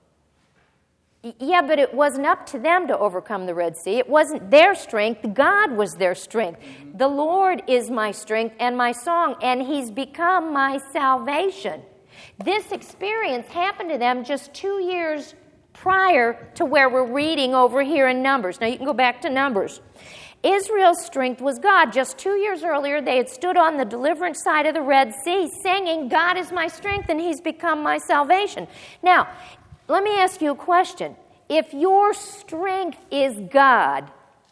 Yeah, but it wasn't up to them to overcome the Red Sea. It wasn't their strength. God was their strength. Mm-hmm. The Lord is my strength and my song, and he's become my salvation. This experience happened to them just two years prior to where we're reading over here in Numbers. Now, you can go back to Numbers. Israel's strength was God. Just two years earlier, they had stood on the deliverance side of the Red Sea singing, God is my strength and he's become my salvation. Now, let me ask you a question. If your strength is God,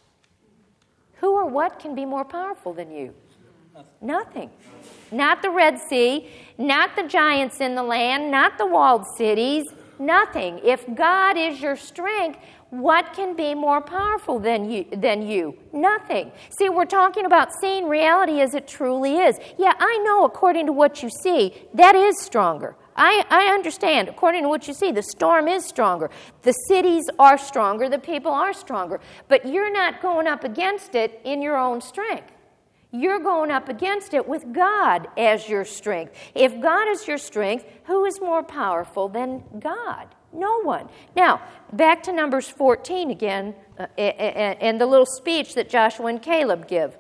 who or what can be more powerful than you? Nothing. Not the Red Sea, not the giants in the land, not the walled cities, nothing. If God is your strength, what can be more powerful than you, than you? Nothing. See, we're talking about seeing reality as it truly is. Yeah, I know according to what you see, that is stronger. I, I understand, according to what you see, the storm is stronger. The cities are stronger. The people are stronger. But you're not going up against it in your own strength. You're going up against it with God as your strength. If God is your strength, who is more powerful than God? No one. Now, back to Numbers fourteen again, uh, and the little speech that Joshua and Caleb give.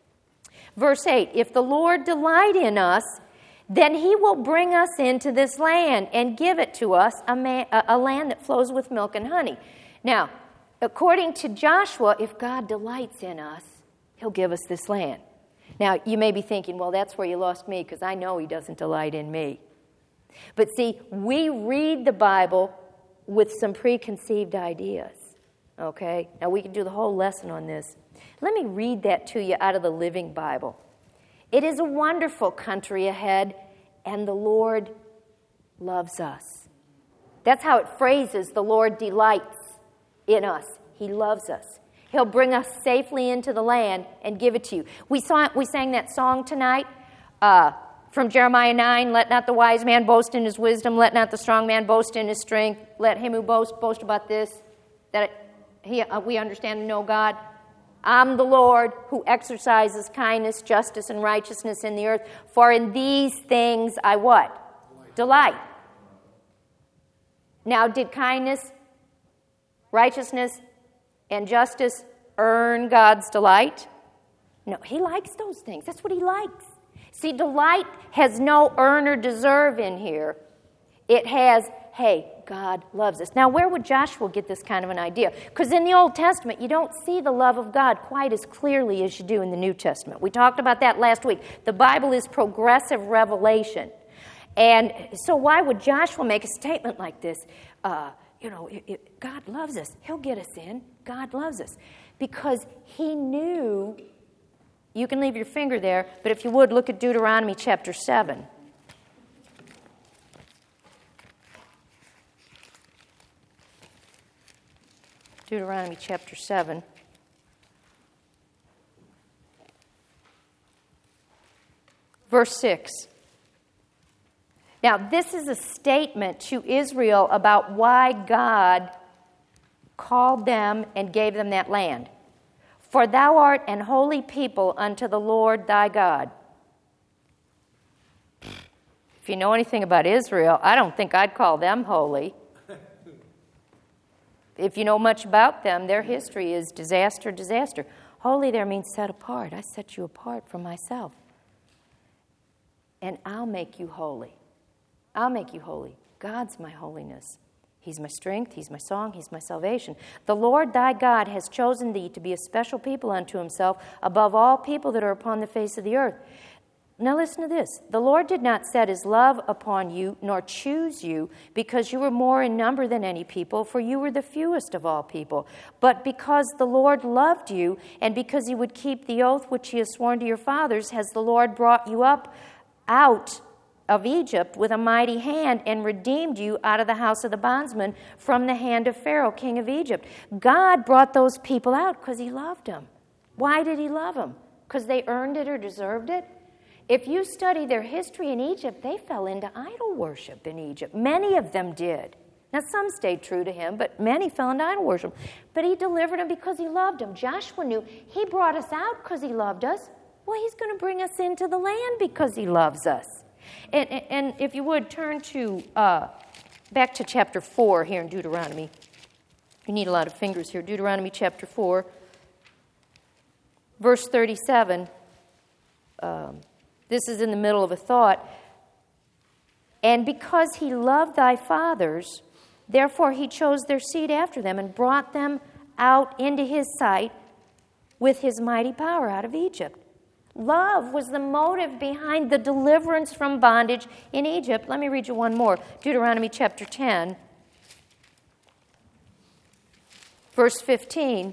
Verse eight, "If the Lord delight in us, then he will bring us into this land and give it to us, a, man, a land that flows with milk and honey." Now, according to Joshua, if God delights in us, he'll give us this land. Now, you may be thinking, well, that's where you lost me, because I know he doesn't delight in me. But see, we read the Bible with some preconceived ideas, okay? Now, we can do the whole lesson on this. Let me read that to you out of the Living Bible. "It is a wonderful country ahead, and the Lord loves us." That's how it phrases, the Lord delights in us. He loves us. He'll bring us safely into the land and give it to you. We saw we sang that song tonight uh, from Jeremiah nine, "Let not the wise man boast in his wisdom, let not the strong man boast in his strength. Let him who boasts boast about this, that he, uh, we understand and know God. I'm the Lord who exercises kindness, justice, and righteousness in the earth. For in these things I" what? Delight. Delight. Now, did kindness, righteousness, and justice earn God's delight. No, he likes those things. That's what he likes. See, delight has no earn or deserve in here. It has, hey, God loves us. Now, where would Joshua get this kind of an idea? Because in the Old Testament, you don't see the love of God quite as clearly as you do in the New Testament. We talked about that last week. The Bible is progressive revelation. And so why would Joshua make a statement like this? Uh, you know, it, it, God loves us. He'll get us in. God loves us. Because he knew, you can leave your finger there, but if you would, look at Deuteronomy chapter seven. Deuteronomy chapter seven. Verse six. Now, this is a statement to Israel about why God called them and gave them that land. For thou art an holy people unto the Lord thy God. If you know anything about Israel, I don't think I'd call them holy. If you know much about them, their history is disaster, disaster. Holy there means set apart. I set you apart from myself. And I'll make you holy. I'll make you holy. God's my holiness. He's my strength. He's my song. He's my salvation. The Lord thy God has chosen thee to be a special people unto himself above all people that are upon the face of the earth. Now listen to this. The Lord did not set his love upon you, nor choose you, because you were more in number than any people, for you were the fewest of all people. But because the Lord loved you, and because he would keep the oath which he has sworn to your fathers, has the Lord brought you up out of Egypt with a mighty hand and redeemed you out of the house of the bondsman from the hand of Pharaoh, king of Egypt. God brought those people out because he loved them. Why did he love them? Because they earned it or deserved it? If you study their history in Egypt, they fell into idol worship in Egypt. Many of them did. Now, some stayed true to him, but many fell into idol worship. But he delivered them because he loved them. Joshua knew he brought us out because he loved us. Well, he's going to bring us into the land because he loves us. And, and, and if you would, turn to uh, back to chapter four here in Deuteronomy. You need a lot of fingers here. Deuteronomy chapter four, verse thirty-seven. Um, this is in the middle of a thought. And because he loved thy fathers, therefore he chose their seed after them and brought them out into his sight with his mighty power out of Egypt. Love was the motive behind the deliverance from bondage in Egypt. Let me read you one more. Deuteronomy chapter ten, verse fifteen.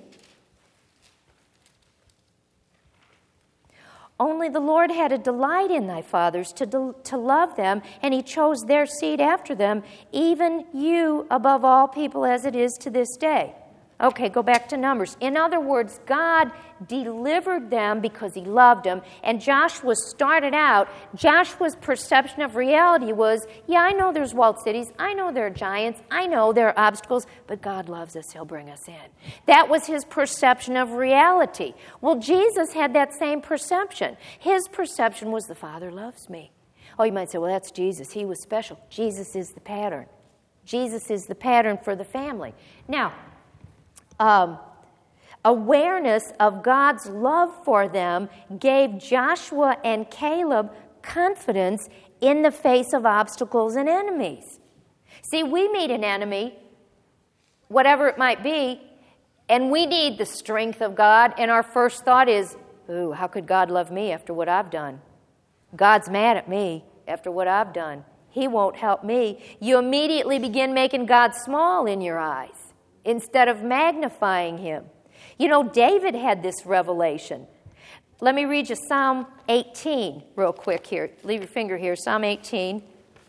Only the Lord had a delight in thy fathers to, del- to love them, and he chose their seed after them, even you above all people as it is to this day. Okay, go back to Numbers. In other words, God delivered them because he loved them. And Joshua started out, Joshua's perception of reality was, yeah, I know there's walled cities. I know there are giants. I know there are obstacles. But God loves us. He'll bring us in. That was his perception of reality. Well, Jesus had that same perception. His perception was, the Father loves me. Oh, you might say, well, that's Jesus. He was special. Jesus is the pattern. Jesus is the pattern for the family. Now, Um, awareness of God's love for them gave Joshua and Caleb confidence in the face of obstacles and enemies. See, we meet an enemy, whatever it might be, and we need the strength of God, and our first thought is, ooh, how could God love me after what I've done? God's mad at me after what I've done. He won't help me. You immediately begin making God small in your eyes instead of magnifying him. You know, David had this revelation. Let me read you Psalm eighteen real quick here. Leave your finger here. Psalm eighteen.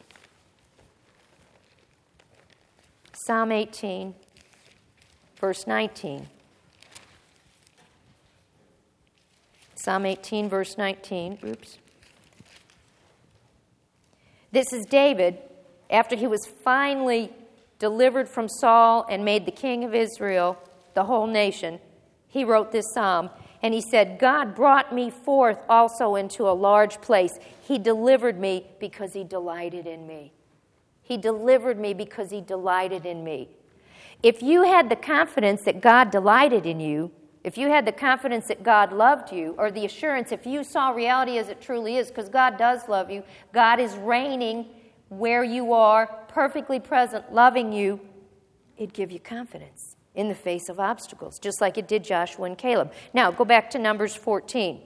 Psalm eighteen, verse nineteen. Psalm eighteen, verse nineteen. Oops. This is David after he was finally delivered from Saul and made the king of Israel, the whole nation. He wrote this psalm, and he said, God brought me forth also into a large place. He delivered me because he delighted in me. He delivered me because he delighted in me. If you had the confidence that God delighted in you, if you had the confidence that God loved you, or the assurance, if you saw reality as it truly is, because God does love you, God is reigning where you are, perfectly present, loving you, it'd give you confidence in the face of obstacles, just like it did Joshua and Caleb. Now, go back to Numbers fourteen.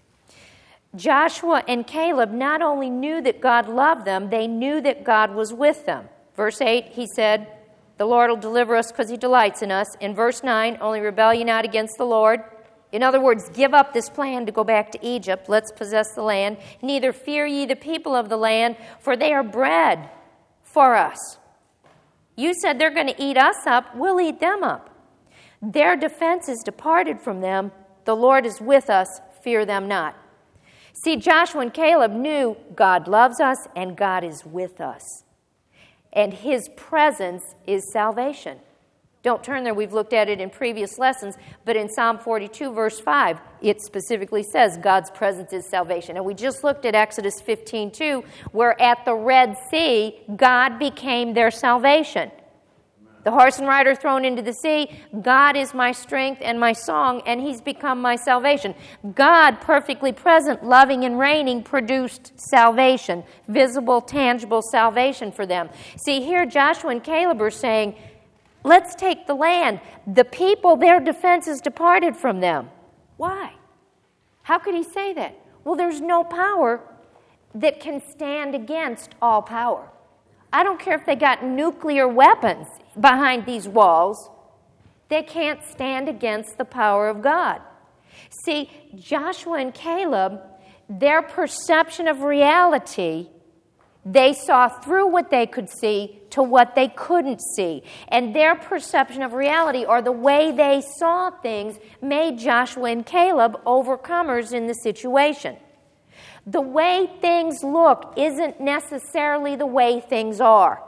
Joshua and Caleb not only knew that God loved them, they knew that God was with them. Verse eight, he said, the Lord will deliver us because he delights in us. In verse nine, only rebel ye not against the Lord. In other words, give up this plan to go back to Egypt. Let's possess the land. Neither fear ye the people of the land, for they are bread for us. You said they're going to eat us up. We'll eat them up. Their defense is departed from them. The Lord is with us. Fear them not. See, Joshua and Caleb knew God loves us and God is with us. And his presence is salvation. Don't turn there. We've looked at it in previous lessons. But in Psalm forty-two, verse five, it specifically says God's presence is salvation. And we just looked at Exodus fifteen two, where at the Red Sea, God became their salvation. The horse and rider thrown into the sea, God is my strength and my song, and he's become my salvation. God, perfectly present, loving and reigning, produced salvation, visible, tangible salvation for them. See, here Joshua and Caleb are saying, let's take the land. The people, their defense is departed from them. Why? How could he say that? Well, there's no power that can stand against all power. I don't care if they got nuclear weapons behind these walls. They can't stand against the power of God. See, Joshua and Caleb, their perception of reality, they saw through what they could see to what they couldn't see. And their perception of reality, or the way they saw things, made Joshua and Caleb overcomers in the situation. The way things look isn't necessarily the way things are.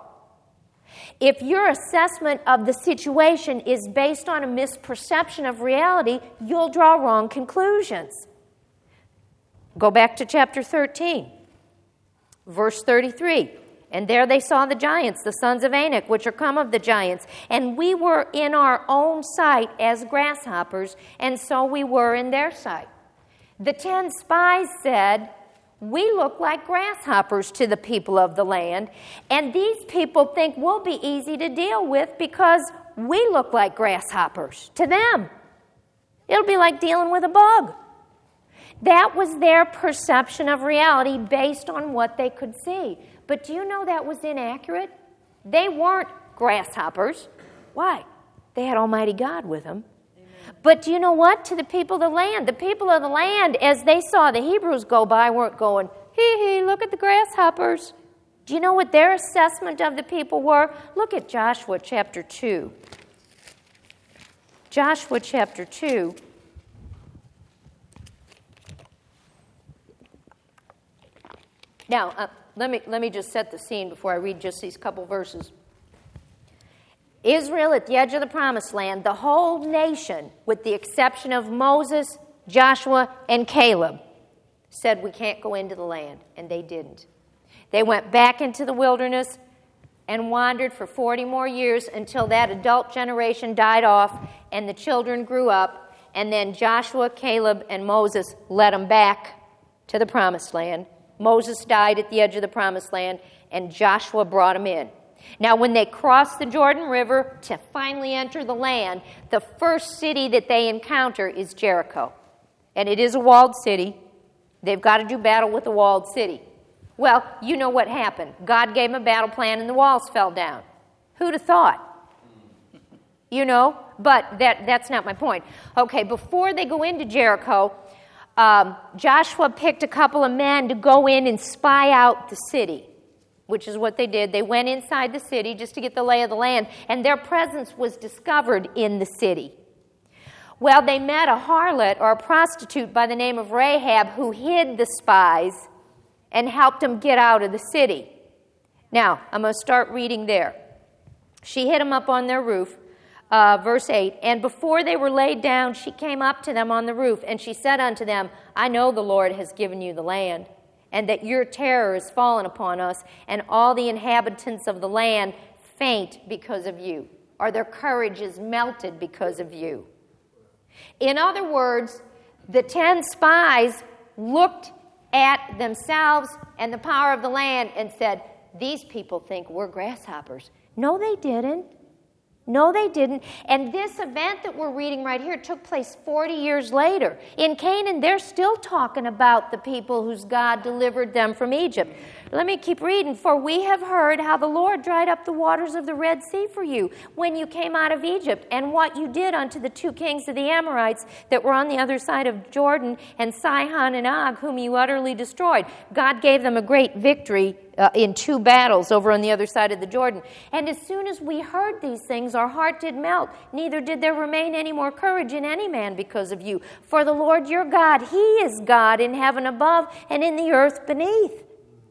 If your assessment of the situation is based on a misperception of reality, you'll draw wrong conclusions. Go back to chapter thirteen, verse thirty-three. And there they saw the giants, the sons of Anak, which are come of the giants. And we were in our own sight as grasshoppers, and so we were in their sight. The ten spies said, we look like grasshoppers to the people of the land, and these people think we'll be easy to deal with because we look like grasshoppers to them. It'll be like dealing with a bug. That was their perception of reality based on what they could see. But do you know that was inaccurate? They weren't grasshoppers. Why? They had Almighty God with them. But do you know what? To the people of the land, the people of the land, as they saw the Hebrews go by, weren't going, hee hee, look at the grasshoppers. Do you know what their assessment of the people were? Look at Joshua chapter two. Joshua chapter two. Now, uh, let me, let me just set the scene before I read just these couple verses. Israel at the edge of the promised land, the whole nation, with the exception of Moses, Joshua, and Caleb, said we can't go into the land, and they didn't. They went back into the wilderness and wandered for forty more years until that adult generation died off and the children grew up, and then Joshua, Caleb, and Moses led them back to the promised land. Moses died at the edge of the promised land, and Joshua brought them in. Now, when they crossed the Jordan River to finally enter the land, the first city that they encounter is Jericho. And it is a walled city. They've got to do battle with a walled city. Well, you know what happened. God gave them a battle plan and the walls fell down. Who'd have thought? You know, but that, that's not my point. Okay, before they go into Jericho, um, Joshua picked a couple of men to go in and spy out the city, which is what they did. They went inside the city just to get the lay of the land, and their presence was discovered in the city. Well, they met a harlot or a prostitute by the name of Rahab who hid the spies and helped them get out of the city. Now, I'm going to start reading there. She hid them up on their roof, uh, verse eight. And before they were laid down, she came up to them on the roof, and she said unto them, I know the Lord has given you the land, and that your terror is fallen upon us, and all the inhabitants of the land faint because of you, or their courage is melted because of you. In other words, the ten spies looked at themselves and the power of the land and said, these people think we're grasshoppers. No, they didn't. No, they didn't. And this event that we're reading right here took place forty years later. In Canaan, they're still talking about the people whose God delivered them from Egypt. Let me keep reading. For we have heard how the Lord dried up the waters of the Red Sea for you when you came out of Egypt, and what you did unto the two kings of the Amorites that were on the other side of Jordan, and Sihon and Og, whom you utterly destroyed. God gave them a great victory uh, in two battles over on the other side of the Jordan. And as soon as we heard these things, our heart did melt. Neither did there remain any more courage in any man because of you. For the Lord your God, He is God in heaven above and in the earth beneath.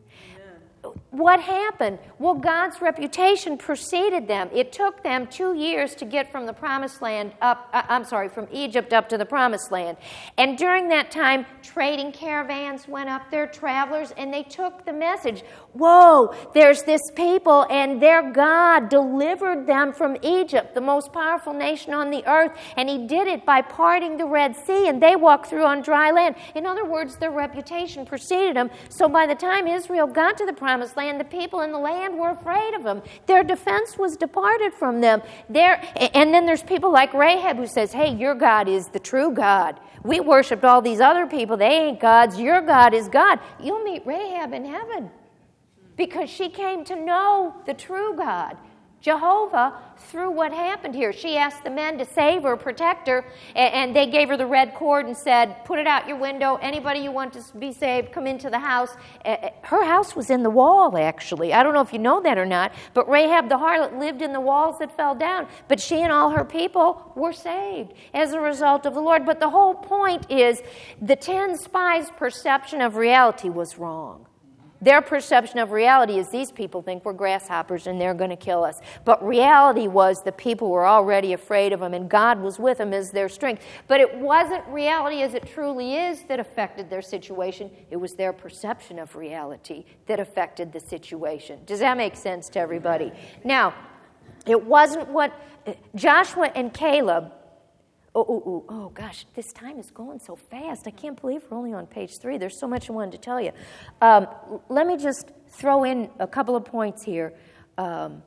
What happened? Well, God's reputation preceded them. It took them two years to get from the Promised Land up, uh, I'm sorry, from Egypt up to the Promised Land. And during that time, trading caravans went up there, travelers, and they took the message. Whoa, there's this people, and their God delivered them from Egypt, the most powerful nation on the earth, and He did it by parting the Red Sea, and they walked through on dry land. In other words, their reputation preceded them. So by the time Israel got to the Promised Land, the people in the land were afraid of them. Their defense was departed from them. There, and then there's people like Rahab who says, hey, your God is the true God. We worshiped all these other people. They ain't gods. Your God is God. You'll meet Rahab in heaven because she came to know the true God, Jehovah, through what happened here. She asked the men to save her, protect her, and they gave her the red cord and said, put it out your window. Anybody you want to be saved, come into the house. Her house was in the wall, actually. I don't know if you know that or not, but Rahab the harlot lived in the walls that fell down. But she and all her people were saved as a result of the Lord. But the whole point is the ten spies' perception of reality was wrong. Their perception of reality is these people think we're grasshoppers and they're going to kill us. But reality was the people were already afraid of them and God was with them as their strength. But it wasn't reality as it truly is that affected their situation. It was their perception of reality that affected the situation. Does that make sense to everybody? Now, it wasn't what Joshua and Caleb... Oh, oh, oh, oh, gosh, this time is going so fast. I can't believe we're only on page three. There's so much I wanted to tell you. Um, let me just throw in a couple of points here. Um,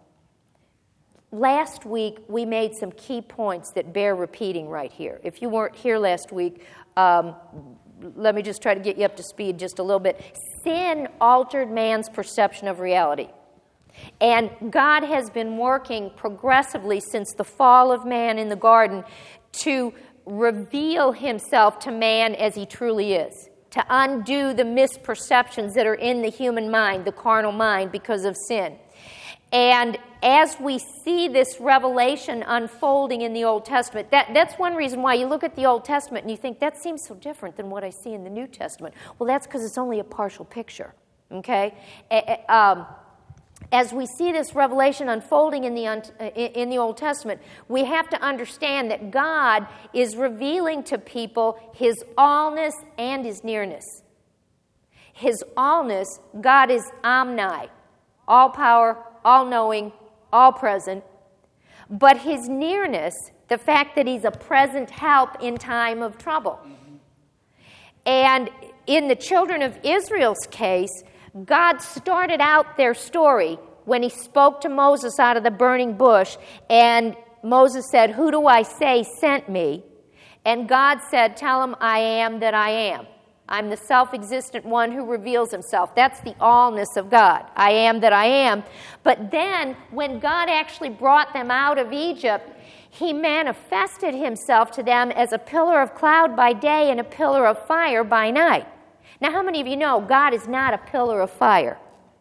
last week, we made some key points that bear repeating right here. If you weren't here last week, um, let me just try to get you up to speed just a little bit. Sin altered man's perception of reality. And God has been working progressively since the fall of man in the garden to reveal Himself to man as He truly is, to undo the misperceptions that are in the human mind, the carnal mind, because of sin. And as we see this revelation unfolding in the Old Testament, that, that's one reason why you look at the Old Testament and you think, that seems so different than what I see in the New Testament. Well, that's because it's only a partial picture, okay? Um, As we see this revelation unfolding in the in the Old Testament, we have to understand that God is revealing to people His allness and His nearness. His allness, God is omni, all power, all-knowing, all-present. But His nearness, the fact that He's a present help in time of trouble. And in the children of Israel's case, God started out their story when He spoke to Moses out of the burning bush, and Moses said, who do I say sent me? And God said, tell him I am that I am. I'm the self-existent one who reveals Himself. That's the allness of God. I am that I am. But then, when God actually brought them out of Egypt, He manifested Himself to them as a pillar of cloud by day and a pillar of fire by night. Now, how many of you know God is not a pillar of fire?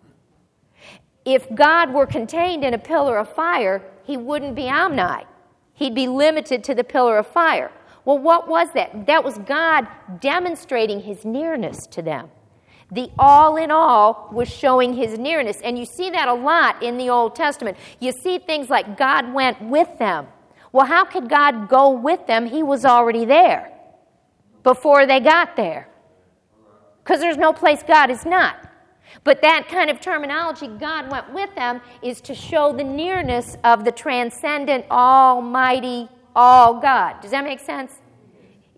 If God were contained in a pillar of fire, He wouldn't be omni. He'd be limited to the pillar of fire. Well, what was that? That was God demonstrating His nearness to them. The all in all was showing His nearness. And you see that a lot in the Old Testament. You see things like God went with them. Well, how could God go with them? He was already there before they got there. Because there's no place God is not. But that kind of terminology, God went with them, is to show the nearness of the transcendent, almighty, all God. Does that make sense?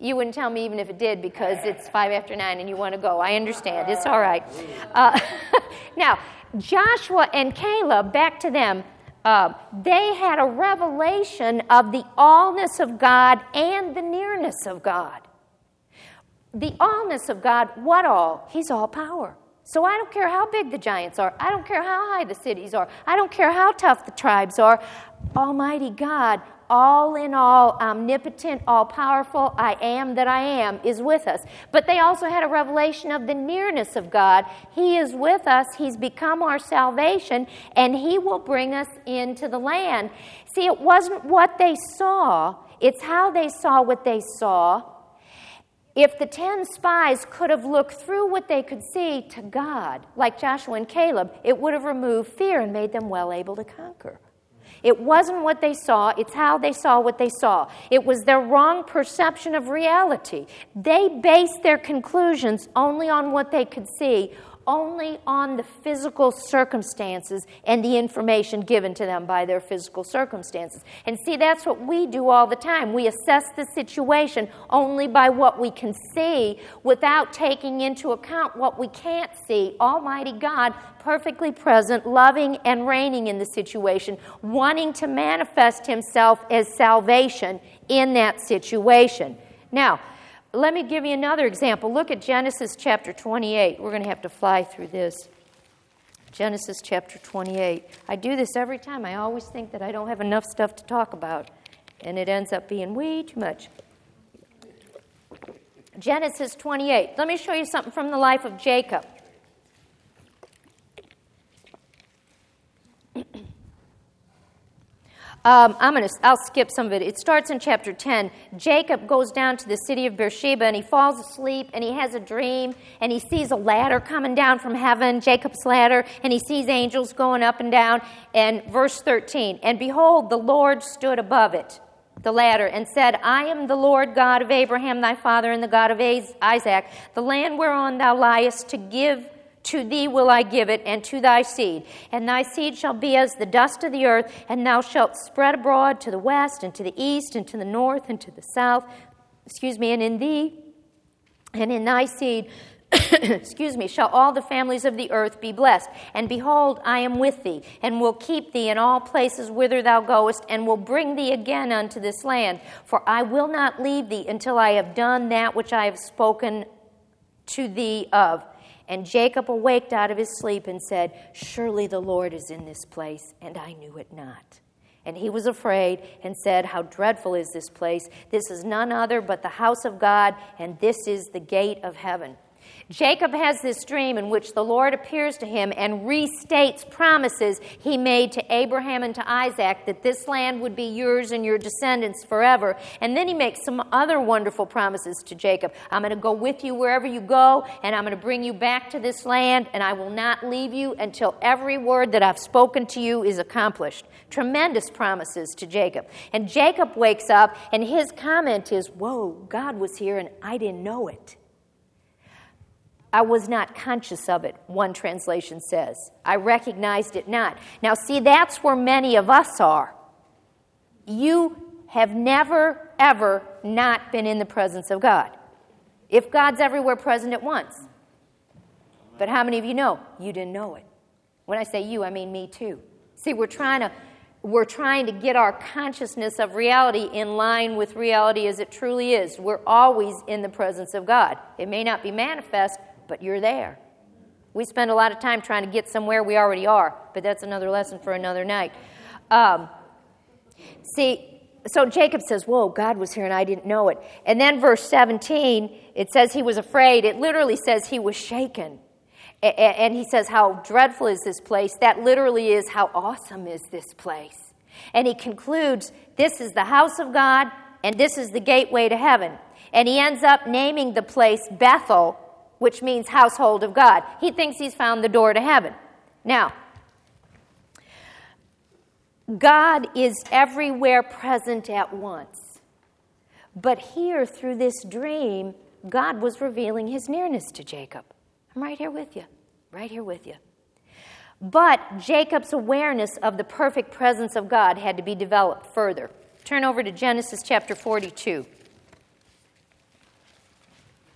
You wouldn't tell me even if it did because it's five after nine and you want to go. I understand. It's all right. Uh, now, Joshua and Caleb, back to them, uh, they had a revelation of the allness of God and the nearness of God. The allness of God, what all? He's all power. So I don't care how big the giants are. I don't care how high the cities are. I don't care how tough the tribes are. Almighty God, all in all, omnipotent, all-powerful, I am that I am, is with us. But they also had a revelation of the nearness of God. He is with us. He's become our salvation, and He will bring us into the land. See, it wasn't what they saw. It's how they saw what they saw. If the ten spies could have looked through what they could see to God, like Joshua and Caleb, it would have removed fear and made them well able to conquer. It wasn't what they saw, it's how they saw what they saw. It was their wrong perception of reality. They based their conclusions only on what they could see, only on the physical circumstances and the information given to them by their physical circumstances. And see, that's what we do all the time. We assess the situation only by what we can see without taking into account what we can't see. Almighty God, perfectly present, loving and reigning in the situation, wanting to manifest Himself as salvation in that situation. Now, let me give you another example. Look at Genesis chapter twenty-eight. We're going to have to fly through this. Genesis chapter twenty-eight. I do this every time. I always think that I don't have enough stuff to talk about, and it ends up being way too much. Genesis twenty-eight. Let me show you something from the life of Jacob. Um, I'm gonna. I'll skip some of it. It starts in chapter ten. Jacob goes down to the city of Beersheba, and he falls asleep, and he has a dream, and he sees a ladder coming down from heaven, Jacob's ladder, and he sees angels going up and down. And verse thirteen, and behold, the Lord stood above it, the ladder, and said, I am the Lord God of Abraham thy father, and the God of Isaac. The land whereon thou liest to give to thee will I give it, and to thy seed. And thy seed shall be as the dust of the earth, and thou shalt spread abroad to the west, and to the east, and to the north, and to the south. Excuse me, and in thee, and in thy seed, excuse me, shall all the families of the earth be blessed. And behold, I am with thee, and will keep thee in all places whither thou goest, and will bring thee again unto this land. For I will not leave thee until I have done that which I have spoken to thee of. And Jacob awaked out of his sleep and said, surely the Lord is in this place, and I knew it not. And he was afraid and said, how dreadful is this place? This is none other but the house of God, and this is the gate of heaven. Jacob has this dream in which the Lord appears to him and restates promises he made to Abraham and to Isaac that this land would be yours and your descendants forever. And then he makes some other wonderful promises to Jacob. I'm going to go with you wherever you go, and I'm going to bring you back to this land, and I will not leave you until every word that I've spoken to you is accomplished. Tremendous promises to Jacob. And Jacob wakes up, and his comment is, whoa, God was here, and I didn't know it. I was not conscious of it, one translation says. I recognized it not. Now, see, that's where many of us are. You have never, ever not been in the presence of God. If God's everywhere present at once. But how many of you know? You didn't know it. When I say you, I mean me too. See, we're trying to we're trying to get our consciousness of reality in line with reality as it truly is. We're always in the presence of God. It may not be manifest, but you're there. We spend a lot of time trying to get somewhere we already are, but that's another lesson for another night. Um, see, so Jacob says, whoa, God was here and I didn't know it. And then verse seventeen, it says he was afraid. It literally says he was shaken. And he says, how dreadful is this place? That literally is, how awesome is this place? And he concludes, this is the house of God, and this is the gateway to heaven. And he ends up naming the place Bethel, which means household of God. He thinks he's found the door to heaven. Now, God is everywhere present at once. But here, through this dream, God was revealing his nearness to Jacob. I'm right here with you, right here with you. But Jacob's awareness of the perfect presence of God had to be developed further. Turn over to Genesis chapter forty-two.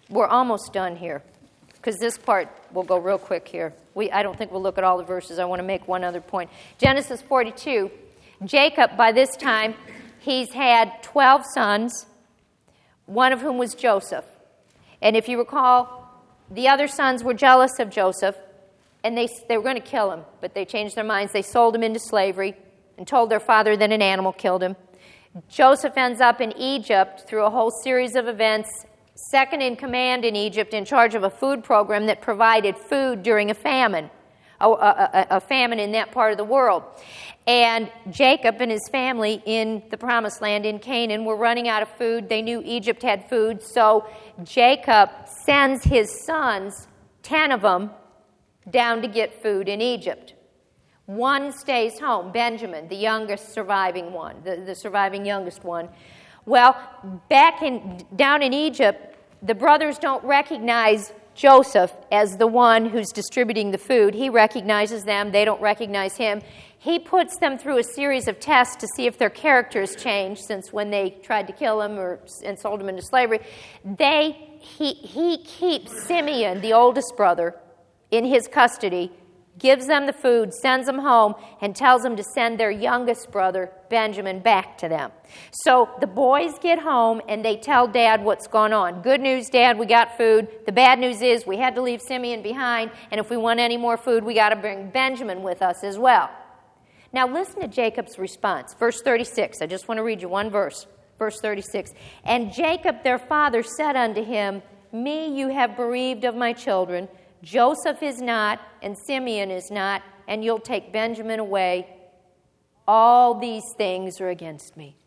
We're almost done here, because this part will go real quick here. We, I don't think we'll look at all the verses. I want to make one other point. Genesis forty-two, Jacob, by this time, he's had twelve sons, one of whom was Joseph. And if you recall, the other sons were jealous of Joseph, and they, they were going to kill him, but they changed their minds. They sold him into slavery and told their father that an animal killed him. Joseph ends up in Egypt through a whole series of events, second in command in Egypt, in charge of a food program that provided food during a famine, a, a, a famine in that part of the world. And Jacob and his family in the Promised Land in Canaan were running out of food. They knew Egypt had food, so Jacob sends his sons, ten of them, down to get food in Egypt. One stays home, Benjamin, the youngest surviving one, the, the surviving youngest one. Well, back in down in Egypt, the brothers don't recognize Joseph as the one who's distributing the food. He recognizes them. They don't recognize him. He puts them through a series of tests to see if their characters change since when they tried to kill him or and sold him into slavery. They he he keeps Simeon, the oldest brother, in his custody, gives them the food, sends them home, and tells them to send their youngest brother, Benjamin, back to them. So the boys get home, and they tell Dad what's going on. Good news, Dad, we got food. The bad news is we had to leave Simeon behind, and if we want any more food, we got to bring Benjamin with us as well. Now listen to Jacob's response. Verse thirty-six. I just want to read you one verse. Verse thirty-six. And Jacob, their father, said unto him, Me you have bereaved of my children. Joseph is not, and Simeon is not, and you'll take Benjamin away. All these things are against me.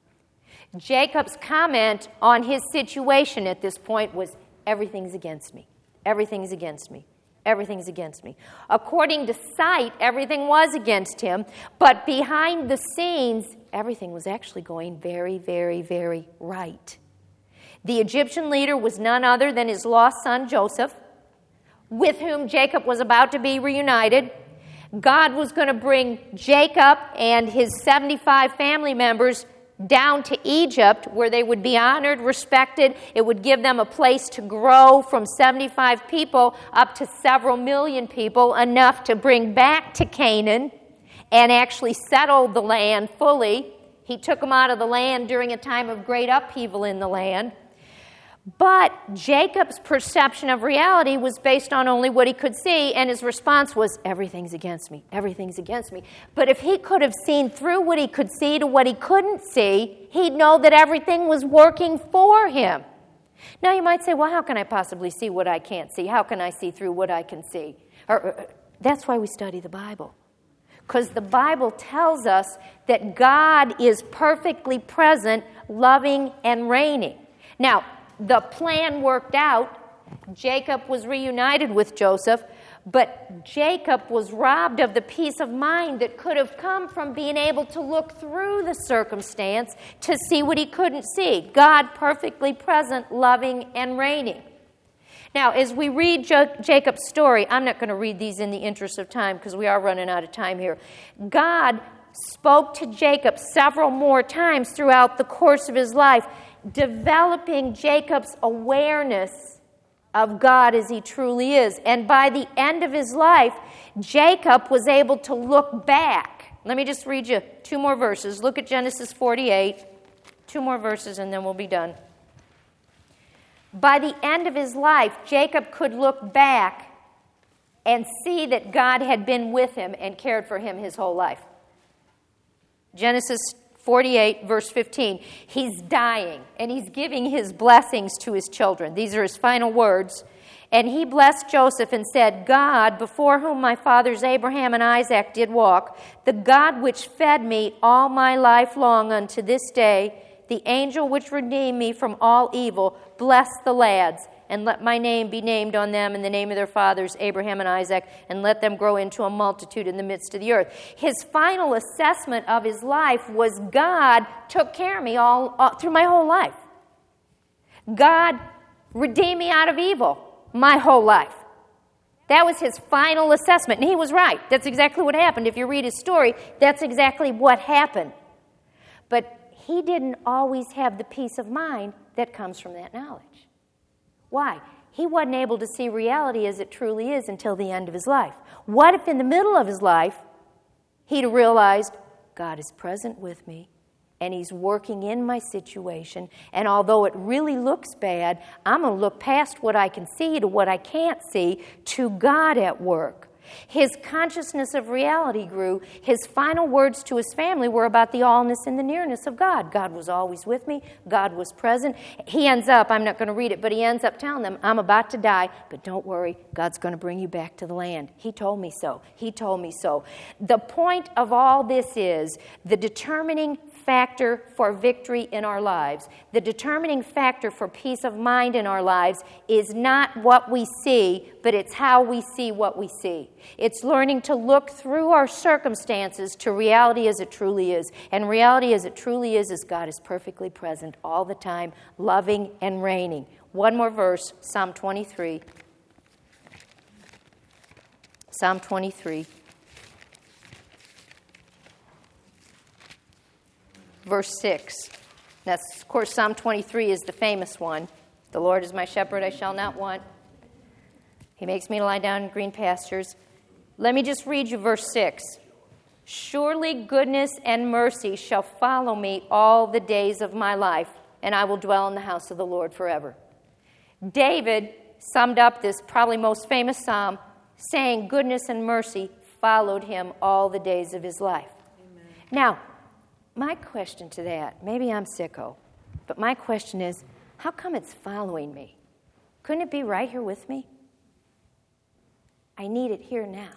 Jacob's comment on his situation at this point was, everything's against me. Everything's against me. Everything's against me. According to sight, everything was against him, but behind the scenes, everything was actually going very, very, very right. The Egyptian leader was none other than his lost son Joseph, with whom Jacob was about to be reunited. God was going to bring Jacob and his seventy-five family members down to Egypt, where they would be honored, respected. It would give them a place to grow from seventy-five people up to several million people, enough to bring back to Canaan and actually settle the land fully. He took them out of the land during a time of great upheaval in the land. But Jacob's perception of reality was based on only what he could see, and his response was, everything's against me, everything's against me. But if he could have seen through what he could see to what he couldn't see, he'd know that everything was working for him. Now you might say, well, how can I possibly see what I can't see? How can I see through what I can see? Or, or, that's why we study the Bible. Because the Bible tells us that God is perfectly present, loving, and reigning. Now, the plan worked out. Jacob was reunited with Joseph, but Jacob was robbed of the peace of mind that could have come from being able to look through the circumstance to see what he couldn't see. God perfectly present, loving, and reigning. Now, as we read jo- Jacob's story, I'm not going to read these in the interest of time because we are running out of time here. God spoke to Jacob several more times throughout the course of his life, developing Jacob's awareness of God as he truly is. And by the end of his life, Jacob was able to look back. Let me just read you two more verses. Look at Genesis forty-eight. Two more verses and then we'll be done. By the end of his life, Jacob could look back and see that God had been with him and cared for him his whole life. Genesis forty-eight, verse fifteen. He's dying, and he's giving his blessings to his children. These are his final words. And he blessed Joseph and said, God, before whom my fathers Abraham and Isaac did walk, the God which fed me all my life long unto this day, the angel which redeemed me from all evil, bless the lads, and let my name be named on them in the name of their fathers, Abraham and Isaac, and let them grow into a multitude in the midst of the earth. His final assessment of his life was, God took care of me all, all through my whole life. God redeemed me out of evil my whole life. That was his final assessment, and he was right. That's exactly what happened. If you read his story, that's exactly what happened. But he didn't always have the peace of mind that comes from that knowledge. Why? He wasn't able to see reality as it truly is until the end of his life. What if in the middle of his life, he'd realized, God is present with me, and he's working in my situation, and although it really looks bad, I'm going to look past what I can see to what I can't see, to God at work. His consciousness of reality grew. His final words to his family were about the allness and the nearness of God. God was always with me. God was present. He ends up, I'm not going to read it, but he ends up telling them, I'm about to die, but don't worry, God's going to bring you back to the land. He told me so. He told me so. The point of all this is the determining factor for victory in our lives, the determining factor for peace of mind in our lives is not what we see, but it's how we see what we see. It's learning to look through our circumstances to reality as it truly is. And reality as it truly is is God is perfectly present all the time, loving and reigning. One more verse, Psalm twenty-three. Psalm twenty-three. Verse six. That's, of course, Psalm twenty-three is the famous one. The Lord is my shepherd, I shall not want. He makes me to lie down in green pastures. Let me just read you verse six. Surely goodness and mercy shall follow me all the days of my life, and I will dwell in the house of the Lord forever. David summed up this probably most famous psalm, saying goodness and mercy followed him all the days of his life. Amen. Now, my question to that, maybe I'm sicko, but my question is, how come it's following me? Couldn't it be right here with me? I need it here now.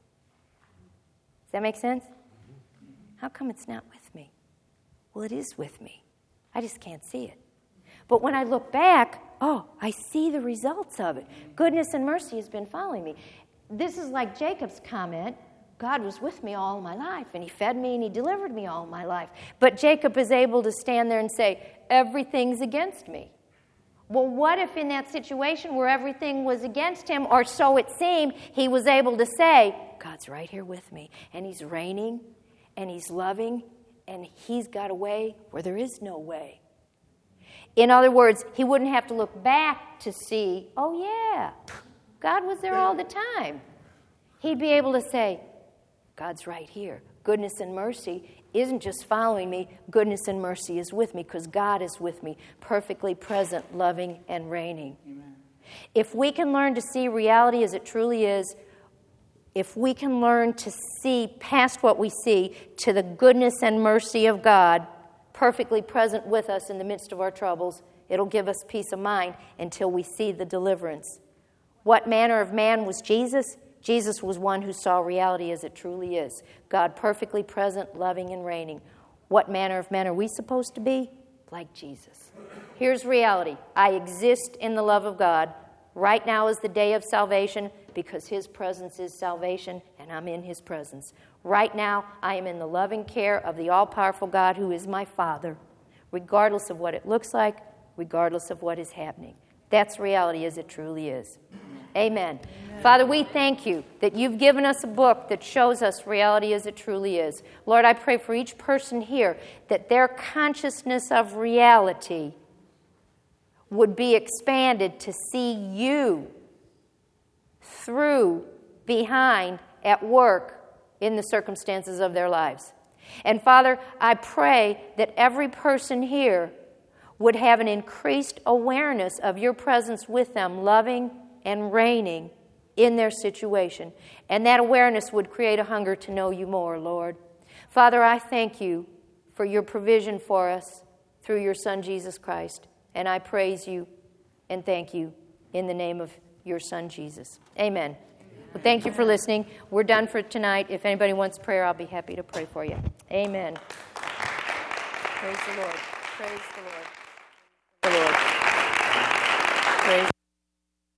Does that make sense? How come it's not with me? Well, it is with me. I just can't see it. But when I look back, oh, I see the results of it. Goodness and mercy has been following me. This is like Jacob's comment. God was with me all my life, and he fed me and he delivered me all my life. But Jacob is able to stand there and say, everything's against me. Well, what if in that situation where everything was against him, or so it seemed, he was able to say, God's right here with me, and he's reigning, and he's loving, and he's got a way where there is no way. In other words, he wouldn't have to look back to see, oh yeah, God was there all the time. He'd be able to say, God's right here. Goodness and mercy isn't just following me. Goodness and mercy is with me because God is with me, perfectly present, loving, and reigning. Amen. If we can learn to see reality as it truly is, if we can learn to see past what we see to the goodness and mercy of God, perfectly present with us in the midst of our troubles, it'll give us peace of mind until we see the deliverance. What manner of man was Jesus? Jesus was one who saw reality as it truly is. God perfectly present, loving, and reigning. What manner of men are we supposed to be? Like Jesus. Here's reality. I exist in the love of God. Right now is the day of salvation because his presence is salvation, and I'm in his presence. Right now, I am in the loving care of the all-powerful God who is my Father, regardless of what it looks like, regardless of what is happening. That's reality as it truly is. Amen. Amen. Father, we thank you that you've given us a book that shows us reality as it truly is. Lord, I pray for each person here that their consciousness of reality would be expanded to see you through, behind, at work in the circumstances of their lives. And Father, I pray that every person here would have an increased awareness of your presence with them, loving and reigning in their situation. And that awareness would create a hunger to know you more, Lord. Father, I thank you for your provision for us through your Son, Jesus Christ. And I praise you and thank you in the name of your Son, Jesus. Amen. Well, thank you for listening. We're done for tonight. If anybody wants prayer, I'll be happy to pray for you. Amen. Praise the Lord. Praise the Lord. The Lord. Praise